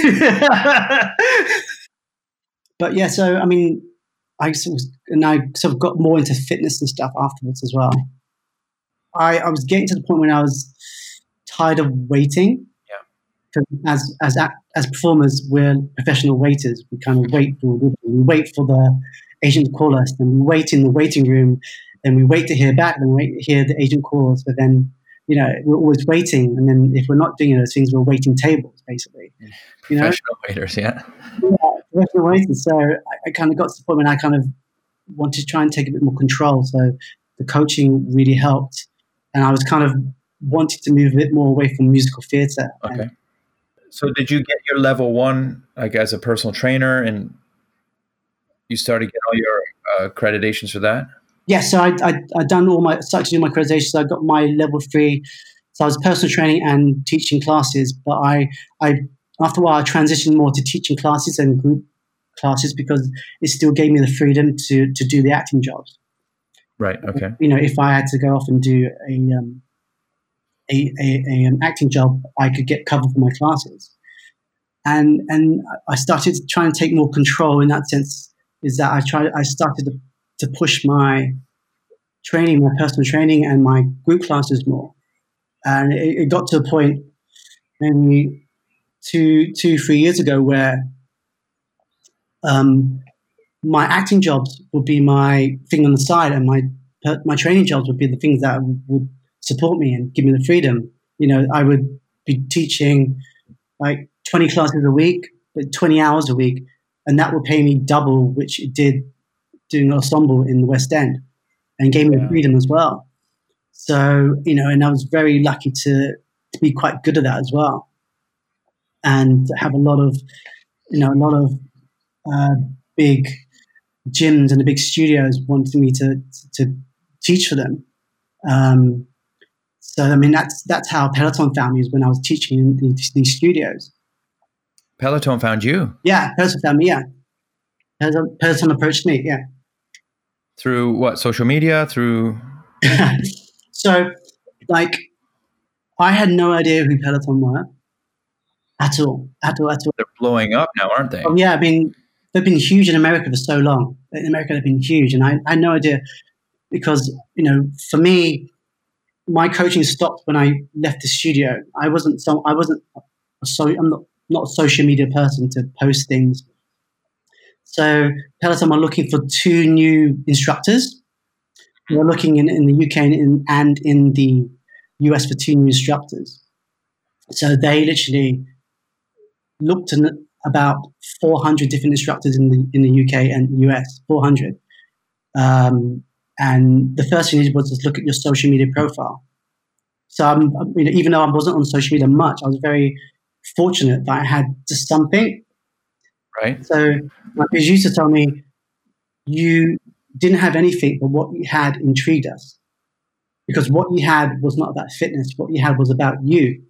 Speaker 4: But yeah, so I mean. I sort of, and I sort of got more into fitness and stuff afterwards as well. I, I was getting to the point when I was tired of waiting
Speaker 13: yeah.
Speaker 4: because as as act, as performers, we're professional waiters. We kind of wait for we wait for the agent to call us, and we wait in the waiting room, and we wait to hear back, and we wait to hear the agent calls. But then, you know, we're always waiting, and then if we're not doing those things, we're waiting tables, basically. You know?
Speaker 13: Professional waiters, yeah.
Speaker 4: Yeah, professional waiters. So I, I kind of got to the point when I kind of wanted to try and take a bit more control. So the coaching really helped, and I was kind of wanted to move a bit more away from musical theatre.
Speaker 13: Okay.
Speaker 4: And,
Speaker 13: so did you get your level one, like as a personal trainer, and you started getting all your uh, accreditations for that?
Speaker 4: Yeah, so I I I done all my started to do my accreditations. So I got my level three. So I was personal training and teaching classes, but I I after a while I transitioned more to teaching classes and group classes because it still gave me the freedom to to do the acting jobs.
Speaker 13: Right. Okay.
Speaker 4: You know, if I had to go off and do a um, a, a, a an acting job, I could get cover for my classes, and and I started to try and take more control in that sense. Is that I tried I started to, to push my training, my personal training, and my group classes more, and it, it got to a point maybe two two three years ago where um, my acting jobs would be my thing on the side, and my my training jobs would be the things that would support me and give me the freedom. You know, I would be teaching like twenty classes a week, but twenty hours a week, and that would pay me double, which it did doing ensemble in the West End, and gave me yeah. freedom as well. So, you know, and I was very lucky to, to be quite good at that as well, and have a lot of, you know, a lot of uh, big gyms and the big studios wanting me to to teach for them. Um, so, I mean, that's that's how Peloton found me, is when I was teaching in these, these studios.
Speaker 13: Peloton found you?
Speaker 4: Yeah, Peloton found me, yeah. Peloton, Peloton approached me, yeah.
Speaker 13: Through what, social media? Through?
Speaker 4: So, like, I had no idea who Peloton were at all, at all, at all.
Speaker 13: They're blowing up now, aren't they?
Speaker 4: Oh, yeah, I mean, they've been huge in America for so long. In America, they've been huge, and I, I had no idea because, you know, for me, my coaching stopped when I left the studio. I wasn't so I wasn't so I'm not not a social media person to post things. So Peloton are looking for two new instructors. We're looking in, in the U K and in, and in the U S for two new instructors. So they literally looked at about four hundred different instructors in the in the U K and U S, four hundred. Um, and the first thing was to look at your social media profile. So I'm, you know, even though I wasn't on social media much, I was very fortunate that I had just something.
Speaker 13: Right.
Speaker 4: So my coach used to tell me, you didn't have anything, but what you had intrigued us. Because what you had was not about fitness. What you had was about you.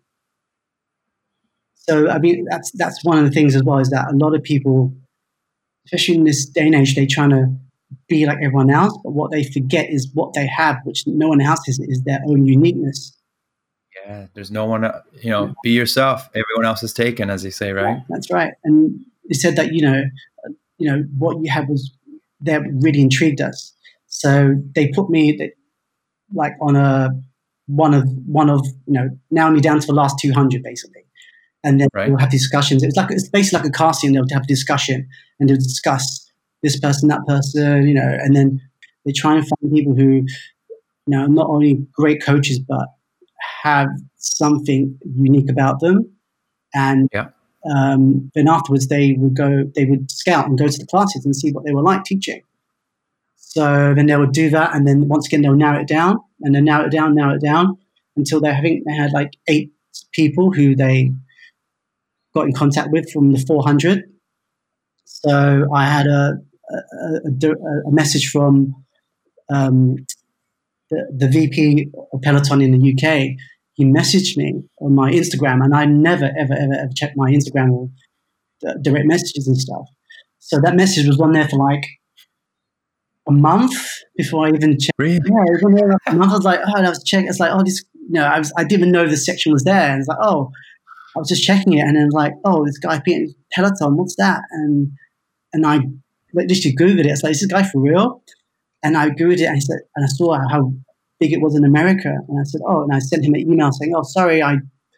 Speaker 4: So, I mean, that's that's one of the things as well, is that a lot of people, especially in this day and age, they're trying to be like everyone else, but what they forget is what they have, which no one else has, is their own uniqueness.
Speaker 13: Yeah, there's no one, you know, be yourself. Everyone else is taken, as they say, right?
Speaker 4: Yeah, that's right. And they said that, you know, you know, what you had was, that really intrigued us. So they put me like on a, one of, one of, you know, now me down to the last two hundred basically. And then
Speaker 13: right.
Speaker 4: we'll have discussions. It's like, it's basically like a casting. They'll have a discussion and they'll discuss this person, that person, you know, and then they try and find people who, you know, are not only great coaches, but have something unique about them. And
Speaker 13: yeah.
Speaker 4: um, then afterwards they would go, they would scout and go to the classes and see what they were like teaching. So then they would do that. And then once again, they'll narrow it down and then narrow it down, narrow it down until they, I think they had like eight people who they got in contact with from the four hundred. So I had a, a, a, a message from um, the, the V P of Peloton in the U K. He messaged me on my Instagram, and I never, ever, ever, ever checked my Instagram or direct messages and stuff. So that message was on there for like a month before I even checked.
Speaker 13: Really?
Speaker 4: Yeah, it was on there for a month. I was like, oh, and I was checking. It's like, oh, this, you know, I was, I didn't even know this section was there. And it's like, oh, I was just checking it, and then like, oh, this guy Peloton, what's that? And and I like, literally Googled it. It's like, is this guy for real? And I Googled it, and I said, and I saw how big it was in America. And I said, oh, and I sent him an email saying, oh, sorry, I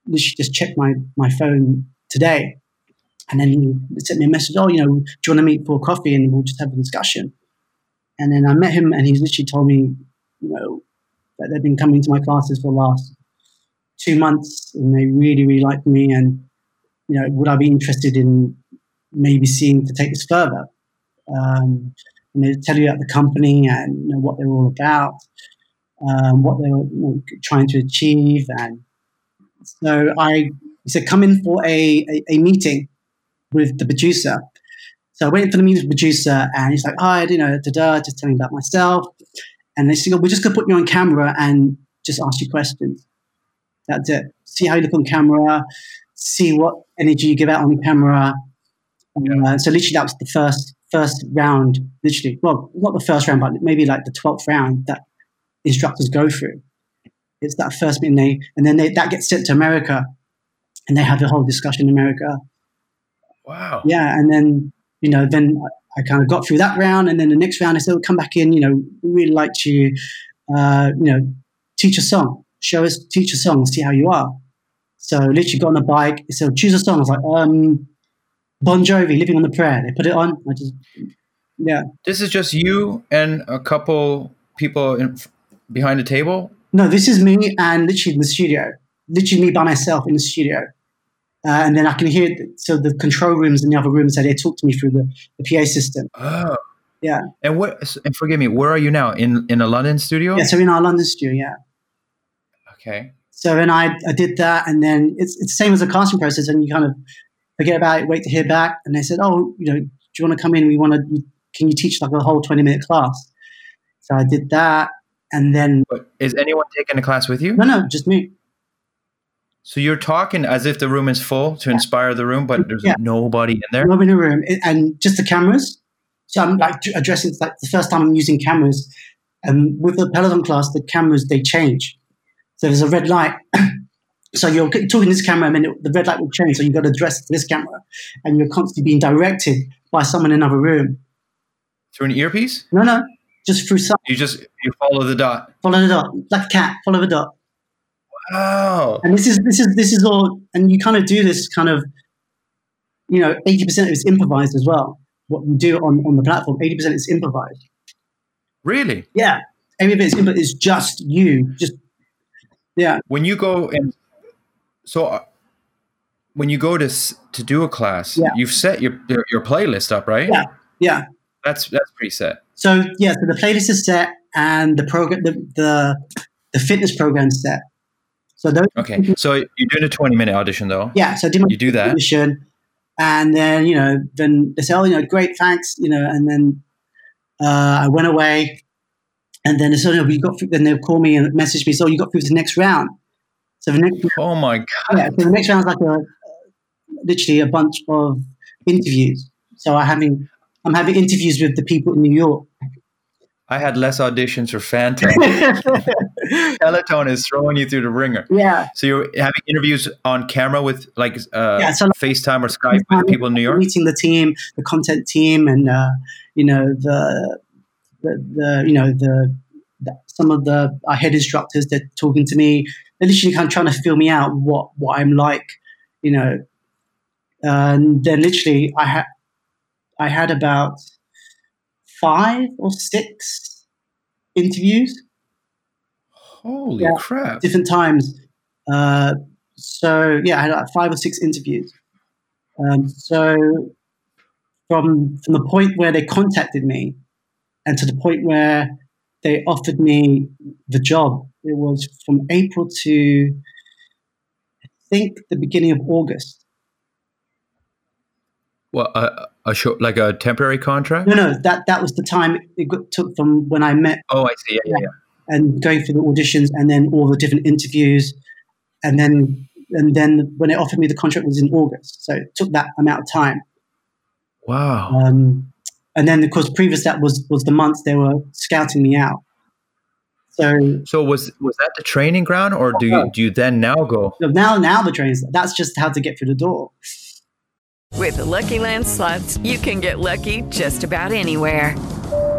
Speaker 4: literally just checked my, my phone today. And then he sent me a message, oh, you know, do you want to meet for coffee and we'll just have a discussion? And then I met him and he's literally told me, you know, that they've been coming to my classes for the last two months and they really, really like me. And, you know, would I be interested in maybe seeing to take this further? Um, and they tell you about the company and you know, what they're all about, um, what they're you know, trying to achieve. And so I he said, come in for a, a, a meeting with the producer. So I went for the meeting with the producer and he's like, hi, you know, da-da, just telling me about myself. And they said, oh, we're just going to put you on camera and just ask you questions. That's it. See how you look on camera, see what energy you give out on the camera. Uh, so literally that was the first first round, literally. Well, not the first round, but maybe like the twelfth round that instructors go through. It's that first meeting, they, and then they, that gets sent to America and they have a whole discussion in America.
Speaker 13: Wow.
Speaker 4: Yeah, and then, you know, then I, I kind of got through that round, and then the next round I said, well, come back in, you know, we really like to, uh, you know, teach a song. Show us, teach a song, see how you are. So literally got on the bike, so choose a song. I was like, um, Bon Jovi, Living on the Prayer. They put it on. I just, yeah.
Speaker 13: This is just you and a couple people in, behind the table?
Speaker 4: No, this is me and literally in the studio. Literally me by myself in the studio. Uh, and then I can hear, so the control rooms in the other rooms, so they talk to me through the, the P A system.
Speaker 13: Oh.
Speaker 4: Yeah.
Speaker 13: And what? And forgive me, where are you now? In in a London studio?
Speaker 4: Yeah, so in our London studio, yeah.
Speaker 13: Okay.
Speaker 4: So then I, I did that, and then it's it's the same as a casting process, and you kind of forget about it, wait to hear back. And they said, oh, you know, do you want to come in? We want to, can you teach like a whole twenty minute class? So I did that, and then.
Speaker 13: But is anyone taking a class with you?
Speaker 4: No, no, just me.
Speaker 13: So you're talking as if the room is full to inspire the room, but there's yeah. nobody in there?
Speaker 4: Nobody in the room, and just the cameras. So I'm like addressing, it's like the first time I'm using cameras. And with the Peloton class, the cameras, they change. So there's a red light. So you're talking this camera, and then it, the red light will change. So you've got to address this camera, and you're constantly being directed by someone in another room.
Speaker 13: Through an earpiece?
Speaker 4: No, no, just through something.
Speaker 13: You just you follow the dot.
Speaker 4: Follow the dot, like a cat. Follow the dot.
Speaker 13: Wow.
Speaker 4: And this is this is this is all, and you kind of do this kind of, you know, eighty percent of it's improvised as well. What you do on, on the platform, eighty percent is improvised.
Speaker 13: Really?
Speaker 4: Yeah, eighty percent is it's just you, just yeah.
Speaker 13: When you go and so uh, when you go to to do a class, yeah. you've set your, your your playlist up, right?
Speaker 4: Yeah, yeah.
Speaker 13: That's that's preset.
Speaker 4: So yeah, so the playlist is set, and the program, the the, the fitness program is set. So those
Speaker 13: okay. So you're doing a twenty minute audition though.
Speaker 4: Yeah. So I did my
Speaker 13: you do that
Speaker 4: audition, and then you know, then they say, oh, you know, great, thanks, you know, and then uh, I went away, and then they said, oh, we got. Through, then they'll call me and message me, so you got through to the next round. So the next.
Speaker 13: Oh my god.
Speaker 4: Yeah. So the next round is like a literally a bunch of interviews. So I having I'm having interviews with the people in New York.
Speaker 13: I had less auditions for Phantom. Peloton is throwing you through the ringer.
Speaker 4: Yeah.
Speaker 13: So you're having interviews on camera with like, uh, yeah, so like FaceTime or Skype
Speaker 4: FaceTime
Speaker 13: with people in New York?
Speaker 4: Meeting the team, the content team, and, uh, you know, the, the, the you know, the, the, some of the our head instructors, they're talking to me. They're literally kind of trying to feel me out, what, what I'm like, you know. And then literally I had, I had about five or six interviews.
Speaker 13: Holy
Speaker 4: yeah,
Speaker 13: crap.
Speaker 4: Different times. Uh, so, yeah, I had like five or six interviews. Um, so from from the point where they contacted me and to the point where they offered me the job, it was from April to, I think, the beginning of August.
Speaker 13: Well, uh, a show, like a temporary contract?
Speaker 4: No, no, that, that was the time it got, took from when I met.
Speaker 13: Oh, I see. Yeah, yeah, yeah.
Speaker 4: And going through the auditions and then all the different interviews. And then and then when they offered me the contract was in August. So it took that amount of time.
Speaker 13: Wow.
Speaker 4: Um, and then, of course, previous that was, was the months they were scouting me out. So
Speaker 13: so was was that the training ground, or do you, do you then now go?
Speaker 4: So now, now the training, that's just how to get through the door.
Speaker 20: With the Lucky Land Slots, you can get lucky just about anywhere.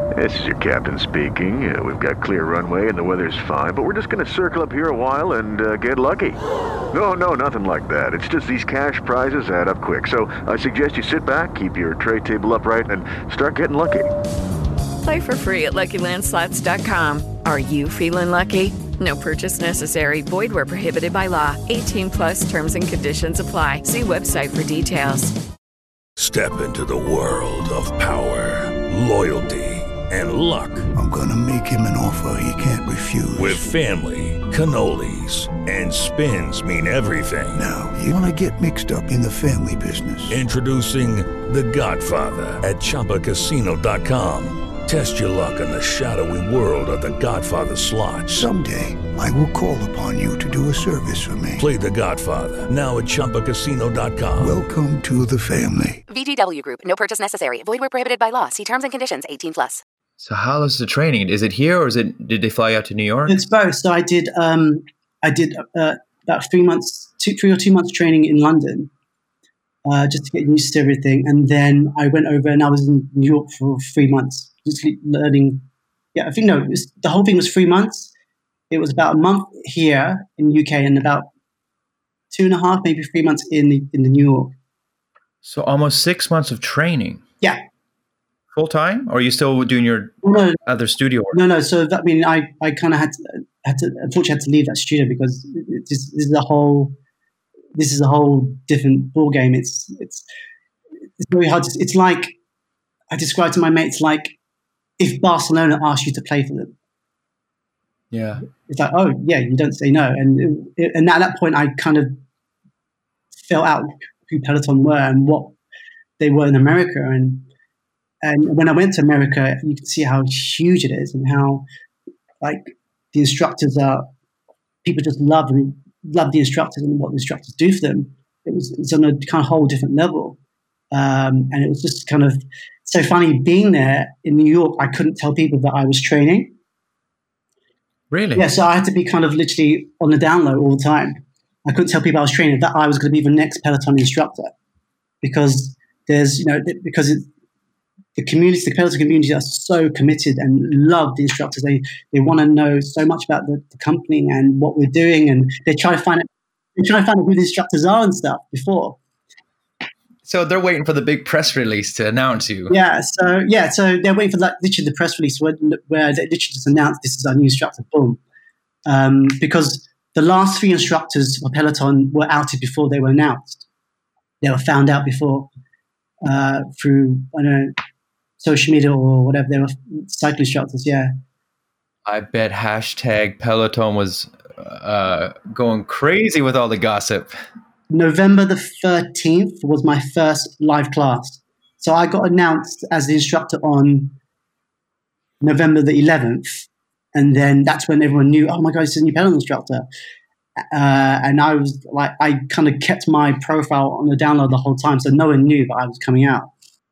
Speaker 20: This is your captain speaking. Uh, we've got clear runway and the weather's fine, but we're just going to circle up here a while and uh, get lucky. No, no, nothing like that. It's just these cash prizes add up quick. So I suggest you sit back, keep your tray table upright, and start getting lucky.
Speaker 21: Play for free at Lucky Land Slots dot com. Are you feeling lucky? No purchase necessary. Void where prohibited by law. eighteen plus terms and conditions apply. See website for details.
Speaker 9: Step into the world of power, loyalty, and luck.
Speaker 22: I'm gonna make him an offer he can't refuse.
Speaker 9: With family, cannolis, and spins mean everything.
Speaker 22: Now, you wanna get mixed up in the family business.
Speaker 9: Introducing The Godfather at Chumba Casino dot com. Test your luck in the shadowy world of The Godfather slot.
Speaker 22: Someday, I will call upon you to do a service for me.
Speaker 9: Play The Godfather, now at Chumba Casino dot com.
Speaker 22: Welcome to the family.
Speaker 23: V G W Group. No purchase necessary. Void where prohibited by law. See terms and conditions. eighteen plus.
Speaker 13: So how is the training? Is it here or is it? Did they fly out to New York?
Speaker 4: It's both. So I did. Um, I did uh, about three months, two, three or two months training in London, uh, just to get used to everything, and then I went over and I was in New York for three months, just learning. Yeah, I think no, it was, the whole thing was three months. It was about a month here in the U K and about two and a half, maybe three months in the, in the New York.
Speaker 13: So almost six months of training.
Speaker 4: Yeah.
Speaker 13: Full time, or are you still doing your
Speaker 4: no,
Speaker 13: other studio work?
Speaker 4: No, no. So that, I mean, I, I kind of had to, had to, unfortunately, had to leave that studio because it, this, this is a whole, this is a whole different ball game. It's, it's, it's very hard. To, it's like I described to my mates, like if Barcelona asked you to play for them.
Speaker 13: Yeah.
Speaker 4: It's like, oh yeah, you don't say no. And it, and at that point, I kind of felt out who Peloton were and what they were in America. And and when I went to America, you can see how huge it is and how like the instructors are. People just love and love the instructors and what the instructors do for them. It was it's on a kind of whole different level, um, and it was just kind of so funny being there in New York. I couldn't tell people that I was training.
Speaker 13: Really?
Speaker 4: Yeah, so I had to be kind of literally on the down low all the time. I couldn't tell people I was training that I was going to be the next Peloton instructor because there's, you know, because it, the community, the Peloton community are so committed and love the instructors. They they want to know so much about the, the company and what we're doing, and they try to find out, they try to find out who the instructors are and stuff before.
Speaker 13: So they're waiting for the big press release to announce you.
Speaker 4: Yeah, so yeah, so they're waiting for like literally the press release where, where they literally just announced this is our new instructor. Boom, um, because the last three instructors for Peloton were outed before they were announced. They were found out before uh, through I don't know social media or whatever. They were cycle instructors. Yeah,
Speaker 13: I bet hashtag Peloton was uh, going crazy with all the gossip.
Speaker 4: November the thirteenth was my first live class. So I got announced as the instructor on November the eleventh. And then that's when everyone knew, oh my God, it's a new Peloton instructor. Uh, and I was like, I kind of kept my profile on the download the whole time. So no one knew that I was coming out.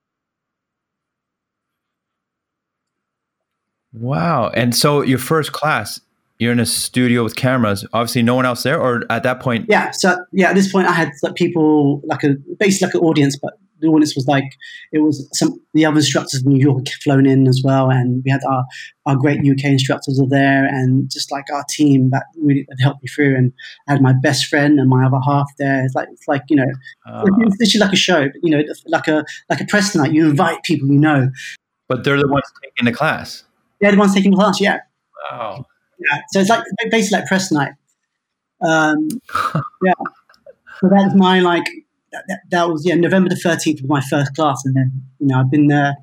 Speaker 13: Wow. And so your first class, you're in a studio with cameras, obviously no one else there, or at that point?
Speaker 4: Yeah. So yeah, at this point I had like people, like a, basically like an audience, but the audience was like, it was some, the other instructors from New York had flown in as well. And we had our, our great U K instructors are there and just like our team that really had helped me through. And I had my best friend and my other half there. It's like, it's like, you know, uh, it's literally like a show, you know, like a, like a press night. You invite people, you know.
Speaker 13: But they're the ones taking the class.
Speaker 4: They're the ones taking the class. Yeah.
Speaker 13: Wow.
Speaker 4: Yeah. So it's like basically like press night. Um, yeah. So that's my like, That, that was yeah November the thirteenth was my first class, and then you know I've been there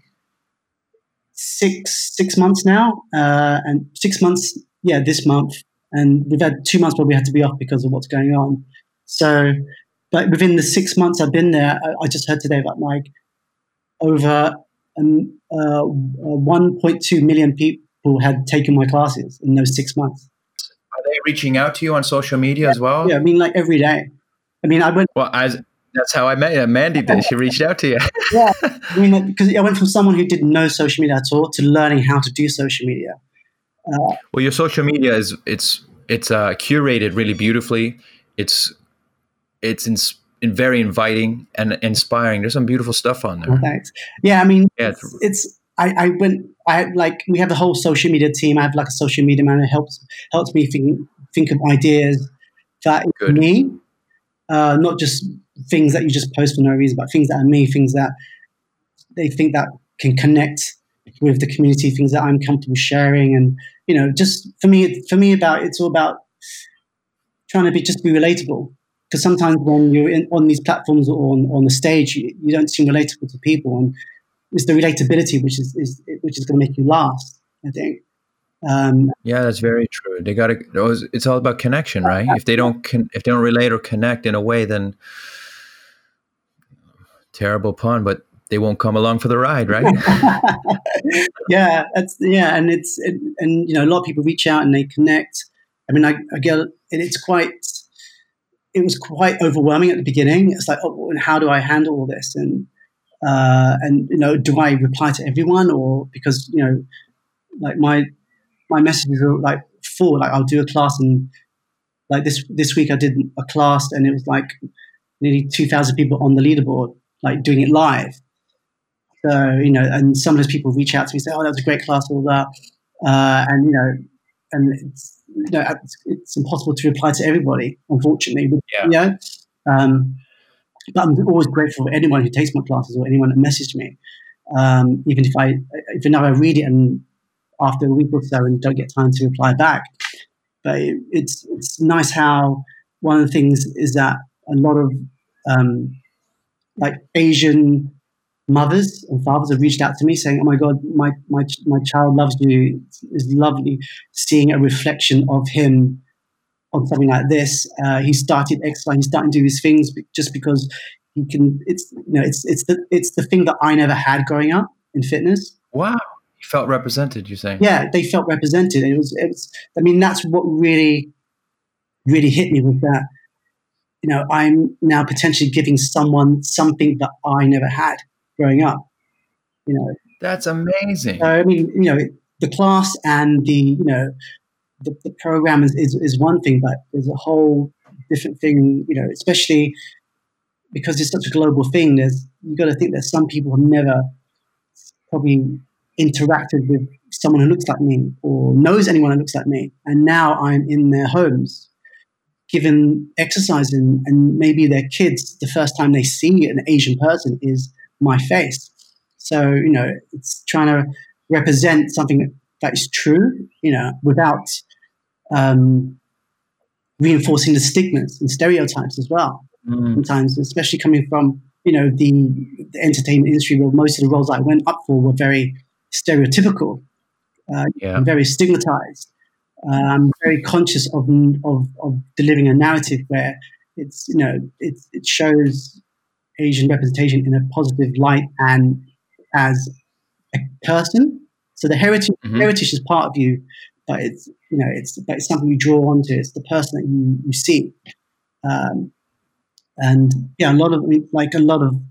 Speaker 4: six six months now, uh, and six months yeah this month, and we've had two months where we had to be off because of what's going on. So, but within the six months I've been there, I, I just heard today that like over um, uh, one point two million people had taken my classes in those six months.
Speaker 13: Are they reaching out to you on social media
Speaker 4: yeah,
Speaker 13: as well?
Speaker 4: Yeah, I mean like every day. I mean I went.
Speaker 13: Well, as That's how I met you. Mandy did. She reached out to you.
Speaker 4: Yeah, I mean, because I went from someone who didn't know social media at all to learning how to do social media. Uh,
Speaker 13: well, your social media is it's it's uh, curated really beautifully. It's it's in, in very inviting and inspiring. There's some beautiful stuff on there.
Speaker 4: Well, thanks. Yeah, I mean,
Speaker 13: yeah,
Speaker 4: it's, it's I, I went I had, like, we have the whole social media team. I have like a social media man who helps helps me think think of ideas that are me, uh, not just things that you just post for no reason, but things that are me, things that they think that can connect with the community, things that I'm comfortable sharing, and you know, just for me, for me, about it's all about trying to be just be relatable. Because sometimes when you're in, on these platforms or on, on the stage, you, you don't seem relatable to people, and it's the relatability which is, is which is going to make you last, I think. Um,
Speaker 13: yeah, that's very true. They got to. It's all about connection, right? If they don't, con- if they don't relate or connect in a way, then terrible pun, but they won't come along for the ride, right?
Speaker 4: yeah, that's yeah, and it's it, and you know, a lot of people reach out and they connect. I mean, I, I get and it's quite. It was quite overwhelming at the beginning. It's like, oh, and how do I handle all this? And uh, and you know, do I reply to everyone, or because you know, like my my messages are like full. Like I'll do a class, and like this this week I did a class, and it was like nearly two thousand people on the leaderboard, like doing it live. So you know, and some of those people reach out to me and say, "Oh, that was a great class," all that, uh, and you know, and it's. You know, it's, it's impossible to reply to everybody, unfortunately. But,
Speaker 13: yeah.
Speaker 4: You know, um, but I'm always grateful for anyone who takes my classes or anyone that messaged me, um, even if I, if now I read it and after a week or so and don't get time to reply back. But it, it's it's nice how one of the things is that a lot of um, like Asian mothers and fathers have reached out to me saying, "Oh my God, my my my child loves you. It's, it's lovely seeing a reflection of him on something like this. Uh, he started exercise. He's starting to do his things just because he can. It's you know, it's it's the it's the thing that I never had growing up in fitness.
Speaker 13: Wow, you felt represented. You're saying?
Speaker 4: Yeah, they felt represented. It was. It was. I mean, that's what really, really hit me with that. You know, I'm now potentially giving someone something that I never had growing up, you know.
Speaker 13: That's amazing.
Speaker 4: So, I mean, you know, the class and the, you know, the, the program is, is, is one thing, but there's a whole different thing, you know, especially because it's such a global thing. There's, you got to think that some people have never probably interacted with someone who looks like me or knows anyone who looks like me. And now I'm in their homes giving exercise, and, and maybe their kids, the first time they see an Asian person is my face. So, you know, it's trying to represent something that is true, you know, without um, reinforcing the stigmas and stereotypes as well. Mm. Sometimes, especially coming from, you know, the, the entertainment industry, where most of the roles I went up for were very stereotypical, uh,
Speaker 13: yeah.
Speaker 4: and very stigmatized. Uh, I'm very conscious of, of of delivering a narrative where it's, you know, it, it shows Asian representation in a positive light and as a person. So the heritage mm-hmm. heritage is part of you, but it's, you know, it's but it's something you draw onto. It's the person that you, you see. Um, and yeah, a lot of like a lot of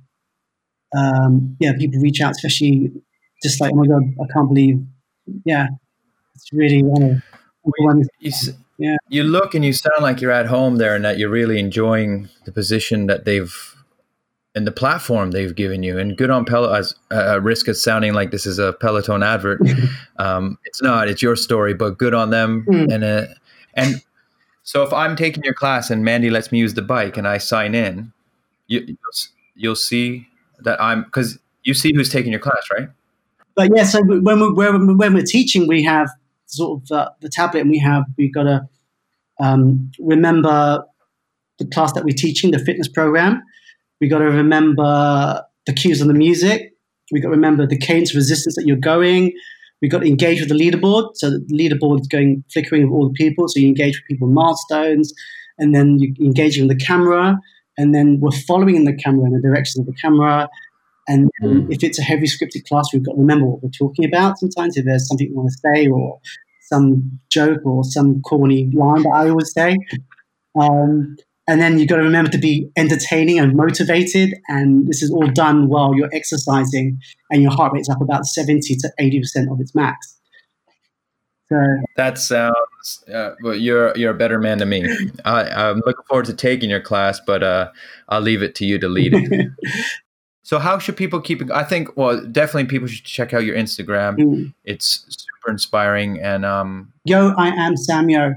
Speaker 4: um, yeah, people reach out, especially just like, oh my God, I can't believe, yeah, it's really one of
Speaker 13: You, you, yeah. you look and you sound like you're at home there, and that you're really enjoying the position that they've and the platform they've given you. And good on Peloton. As a uh, risk of sounding like this is a Peloton advert, um, it's not. It's your story, but good on them. Mm. And uh, and so if I'm taking your class and Mandy lets me use the bike and I sign in, you, you'll, you'll see that I'm because you see who's taking your class, right?
Speaker 4: But yeah, so when we when we're teaching, we have sort of uh, the tablet, and we have we've got to um, remember the class that we're teaching, the fitness program. We got to remember the cues on the music. We got to remember the cadence resistance that you're going. We got to engage with the leaderboard, so the leaderboard is going flickering with all the people. So you engage with people milestones, and then you engaging with the camera, and then we're following the camera in the direction of the camera. And mm. if it's a heavy scripted class, we've got to remember what we're talking about. Sometimes if there's something we want to say, or some joke, or some corny line that I always say. Um, and then you've got to remember to be entertaining and motivated. And this is all done while you're exercising and your heart rate's up about seventy to eighty percent of its max. So
Speaker 13: that sounds, uh, well, you're, you're a better man than me. I, I'm looking forward to taking your class, but uh, I'll leave it to you to lead it. So how should people keep it? I think, well, definitely people should check out your Instagram.
Speaker 4: Mm.
Speaker 13: It's super inspiring. And um,
Speaker 4: Yo, I am Samyo.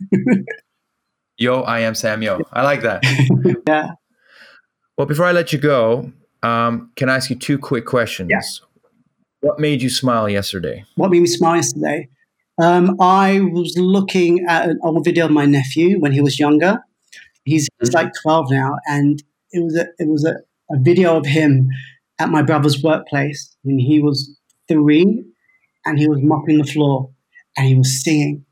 Speaker 13: Yo, I am Samyo. I like that.
Speaker 4: Yeah.
Speaker 13: Well, before I let you go, um, can I ask you two quick questions?
Speaker 4: Yeah.
Speaker 13: What made you smile yesterday?
Speaker 4: What made me smile yesterday? Um, I was looking at an old video of my nephew when he was younger. He's, he's like twelve now, and it was a it was a, a video of him at my brother's workplace, and he was three, and he was mopping the floor, and he was singing.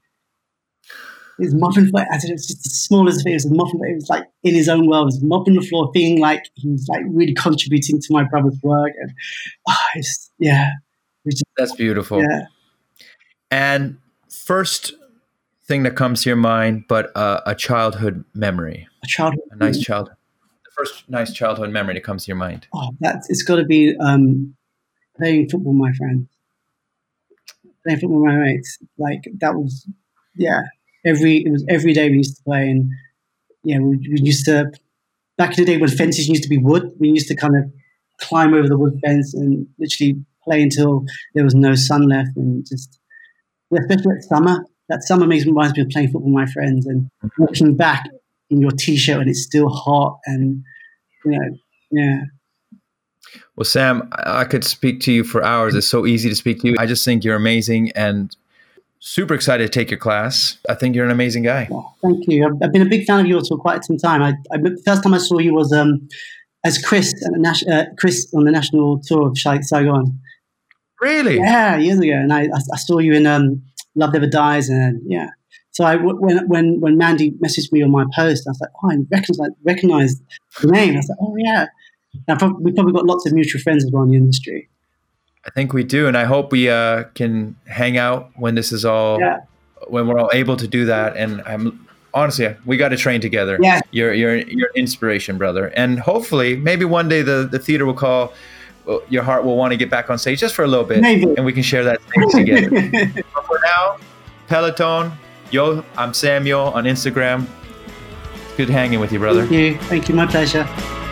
Speaker 4: He was mopping the floor. I said it was just as small as it was mopping. It was like in his own world. He was mopping the floor, feeling like he was like really contributing to my brother's work, and oh, it's, yeah, it was just,
Speaker 13: that's beautiful.
Speaker 4: Yeah.
Speaker 13: And first thing that comes to your mind, but uh, a childhood memory.
Speaker 4: A childhood,
Speaker 13: a nice childhood. The first nice childhood memory that comes to your mind.
Speaker 4: Oh, that's it's got to be um, playing football with my friends. Playing football with my mates, like that was, yeah. Every it was every day we used to play, and yeah, we, we used to back in the day when fences used to be wood. We used to kind of climb over the wood fence and literally play until there was no sun left, and just especially at summer. That summer makes me reminds me of playing football with my friends and walking back in your t-shirt and it's still hot, and you know, yeah.
Speaker 13: Well, Sam, I could speak to you for hours. It's so easy to speak to you. I just think you're amazing and super excited to take your class. I think you're an amazing guy.
Speaker 4: Well, thank you. I've, I've been a big fan of yours for quite some time. I, I the first time I saw you was um, as Chris, at the nas- uh, Chris on the national tour of Saigon.
Speaker 13: Really?
Speaker 4: Yeah, years ago. And I, I saw you in um, Love Never Dies, and yeah. So I, when when when Mandy messaged me on my post, I was like, oh, I recognize, recognize the name. I was like, oh yeah. And probably, we probably got lots of mutual friends as well in the industry.
Speaker 13: I think we do, and I hope we uh, can hang out when this is all,
Speaker 4: yeah.
Speaker 13: when we're all able to do that. And I'm honestly, we got to train together.
Speaker 4: Yeah.
Speaker 13: You're you're you're an inspiration, brother. And hopefully, maybe one day the, the theater will call. Your heart will want to get back on stage just for a little bit,
Speaker 4: maybe.
Speaker 13: And we can share that stage together. But for now, Peloton, yo, I'm Samuel on Instagram. Good hanging with you, brother.
Speaker 4: Thank you. Thank you. My pleasure.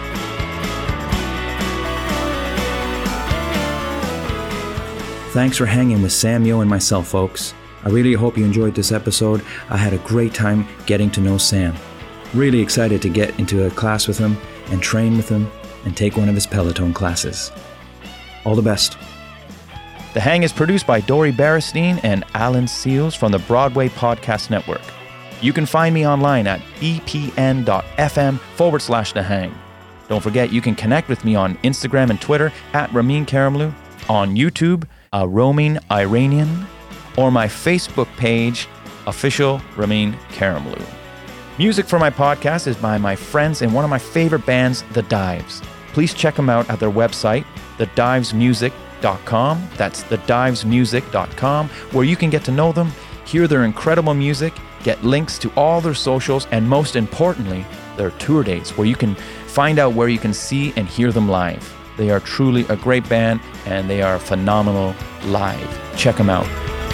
Speaker 1: Thanks for hanging with Samuel and myself, folks. I really hope you enjoyed this episode. I had a great time getting to know Sam. Really excited to get into a class with him and train with him and take one of his Peloton classes. All the best.
Speaker 2: The Hang is produced by Dory Baristine and Alan Seals from the Broadway Podcast Network. You can find me online at bpn.fm forward slash The Hang. Don't forget, you can connect with me on Instagram and Twitter at Ramin Karimloo, on YouTube, a roaming Iranian, or my Facebook page, official Ramin Karimloo. Music for my podcast is by my friends in one of my favorite bands, The Dives. Please check them out at their website, the dives music dot com. That's the dives music dot com, where you can get to know them, hear their incredible music, get links to all their socials, and most importantly, their tour dates, where you can find out where you can see and hear them live. They are truly a great band, and they are phenomenal live. Check them out.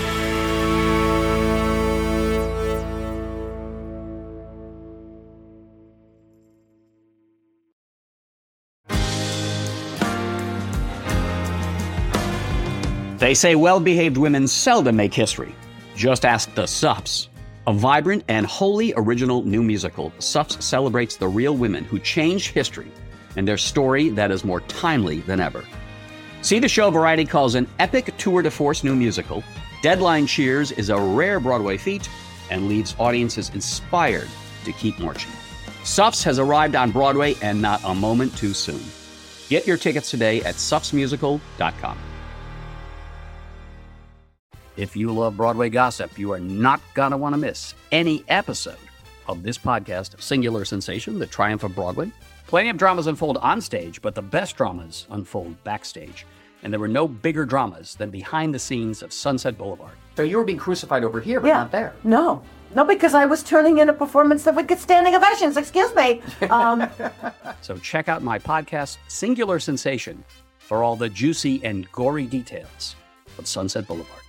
Speaker 3: They say well-behaved women seldom make history. Just ask the Sups. A vibrant and wholly original new musical, Sups celebrates the real women who changed history and their story that is more timely than ever. See the show Variety calls an epic tour de force new musical. Deadline cheers is a rare Broadway feat and leaves audiences inspired to keep marching. Sups has arrived on Broadway, and not a moment too soon. Get your tickets today at sups musical dot com. If you love Broadway gossip, you are not going to want to miss any episode of this podcast, Singular Sensation, The Triumph of Broadway. Plenty of dramas unfold on stage, but the best dramas unfold backstage. And there were no bigger dramas than behind the scenes of Sunset Boulevard. So you were being crucified over here, but
Speaker 5: yeah.
Speaker 3: not there.
Speaker 5: No. No, because I was turning in a performance that would get standing ovations. Excuse me. Um,
Speaker 3: so check out my podcast, Singular Sensation, for all the juicy and gory details of Sunset Boulevard.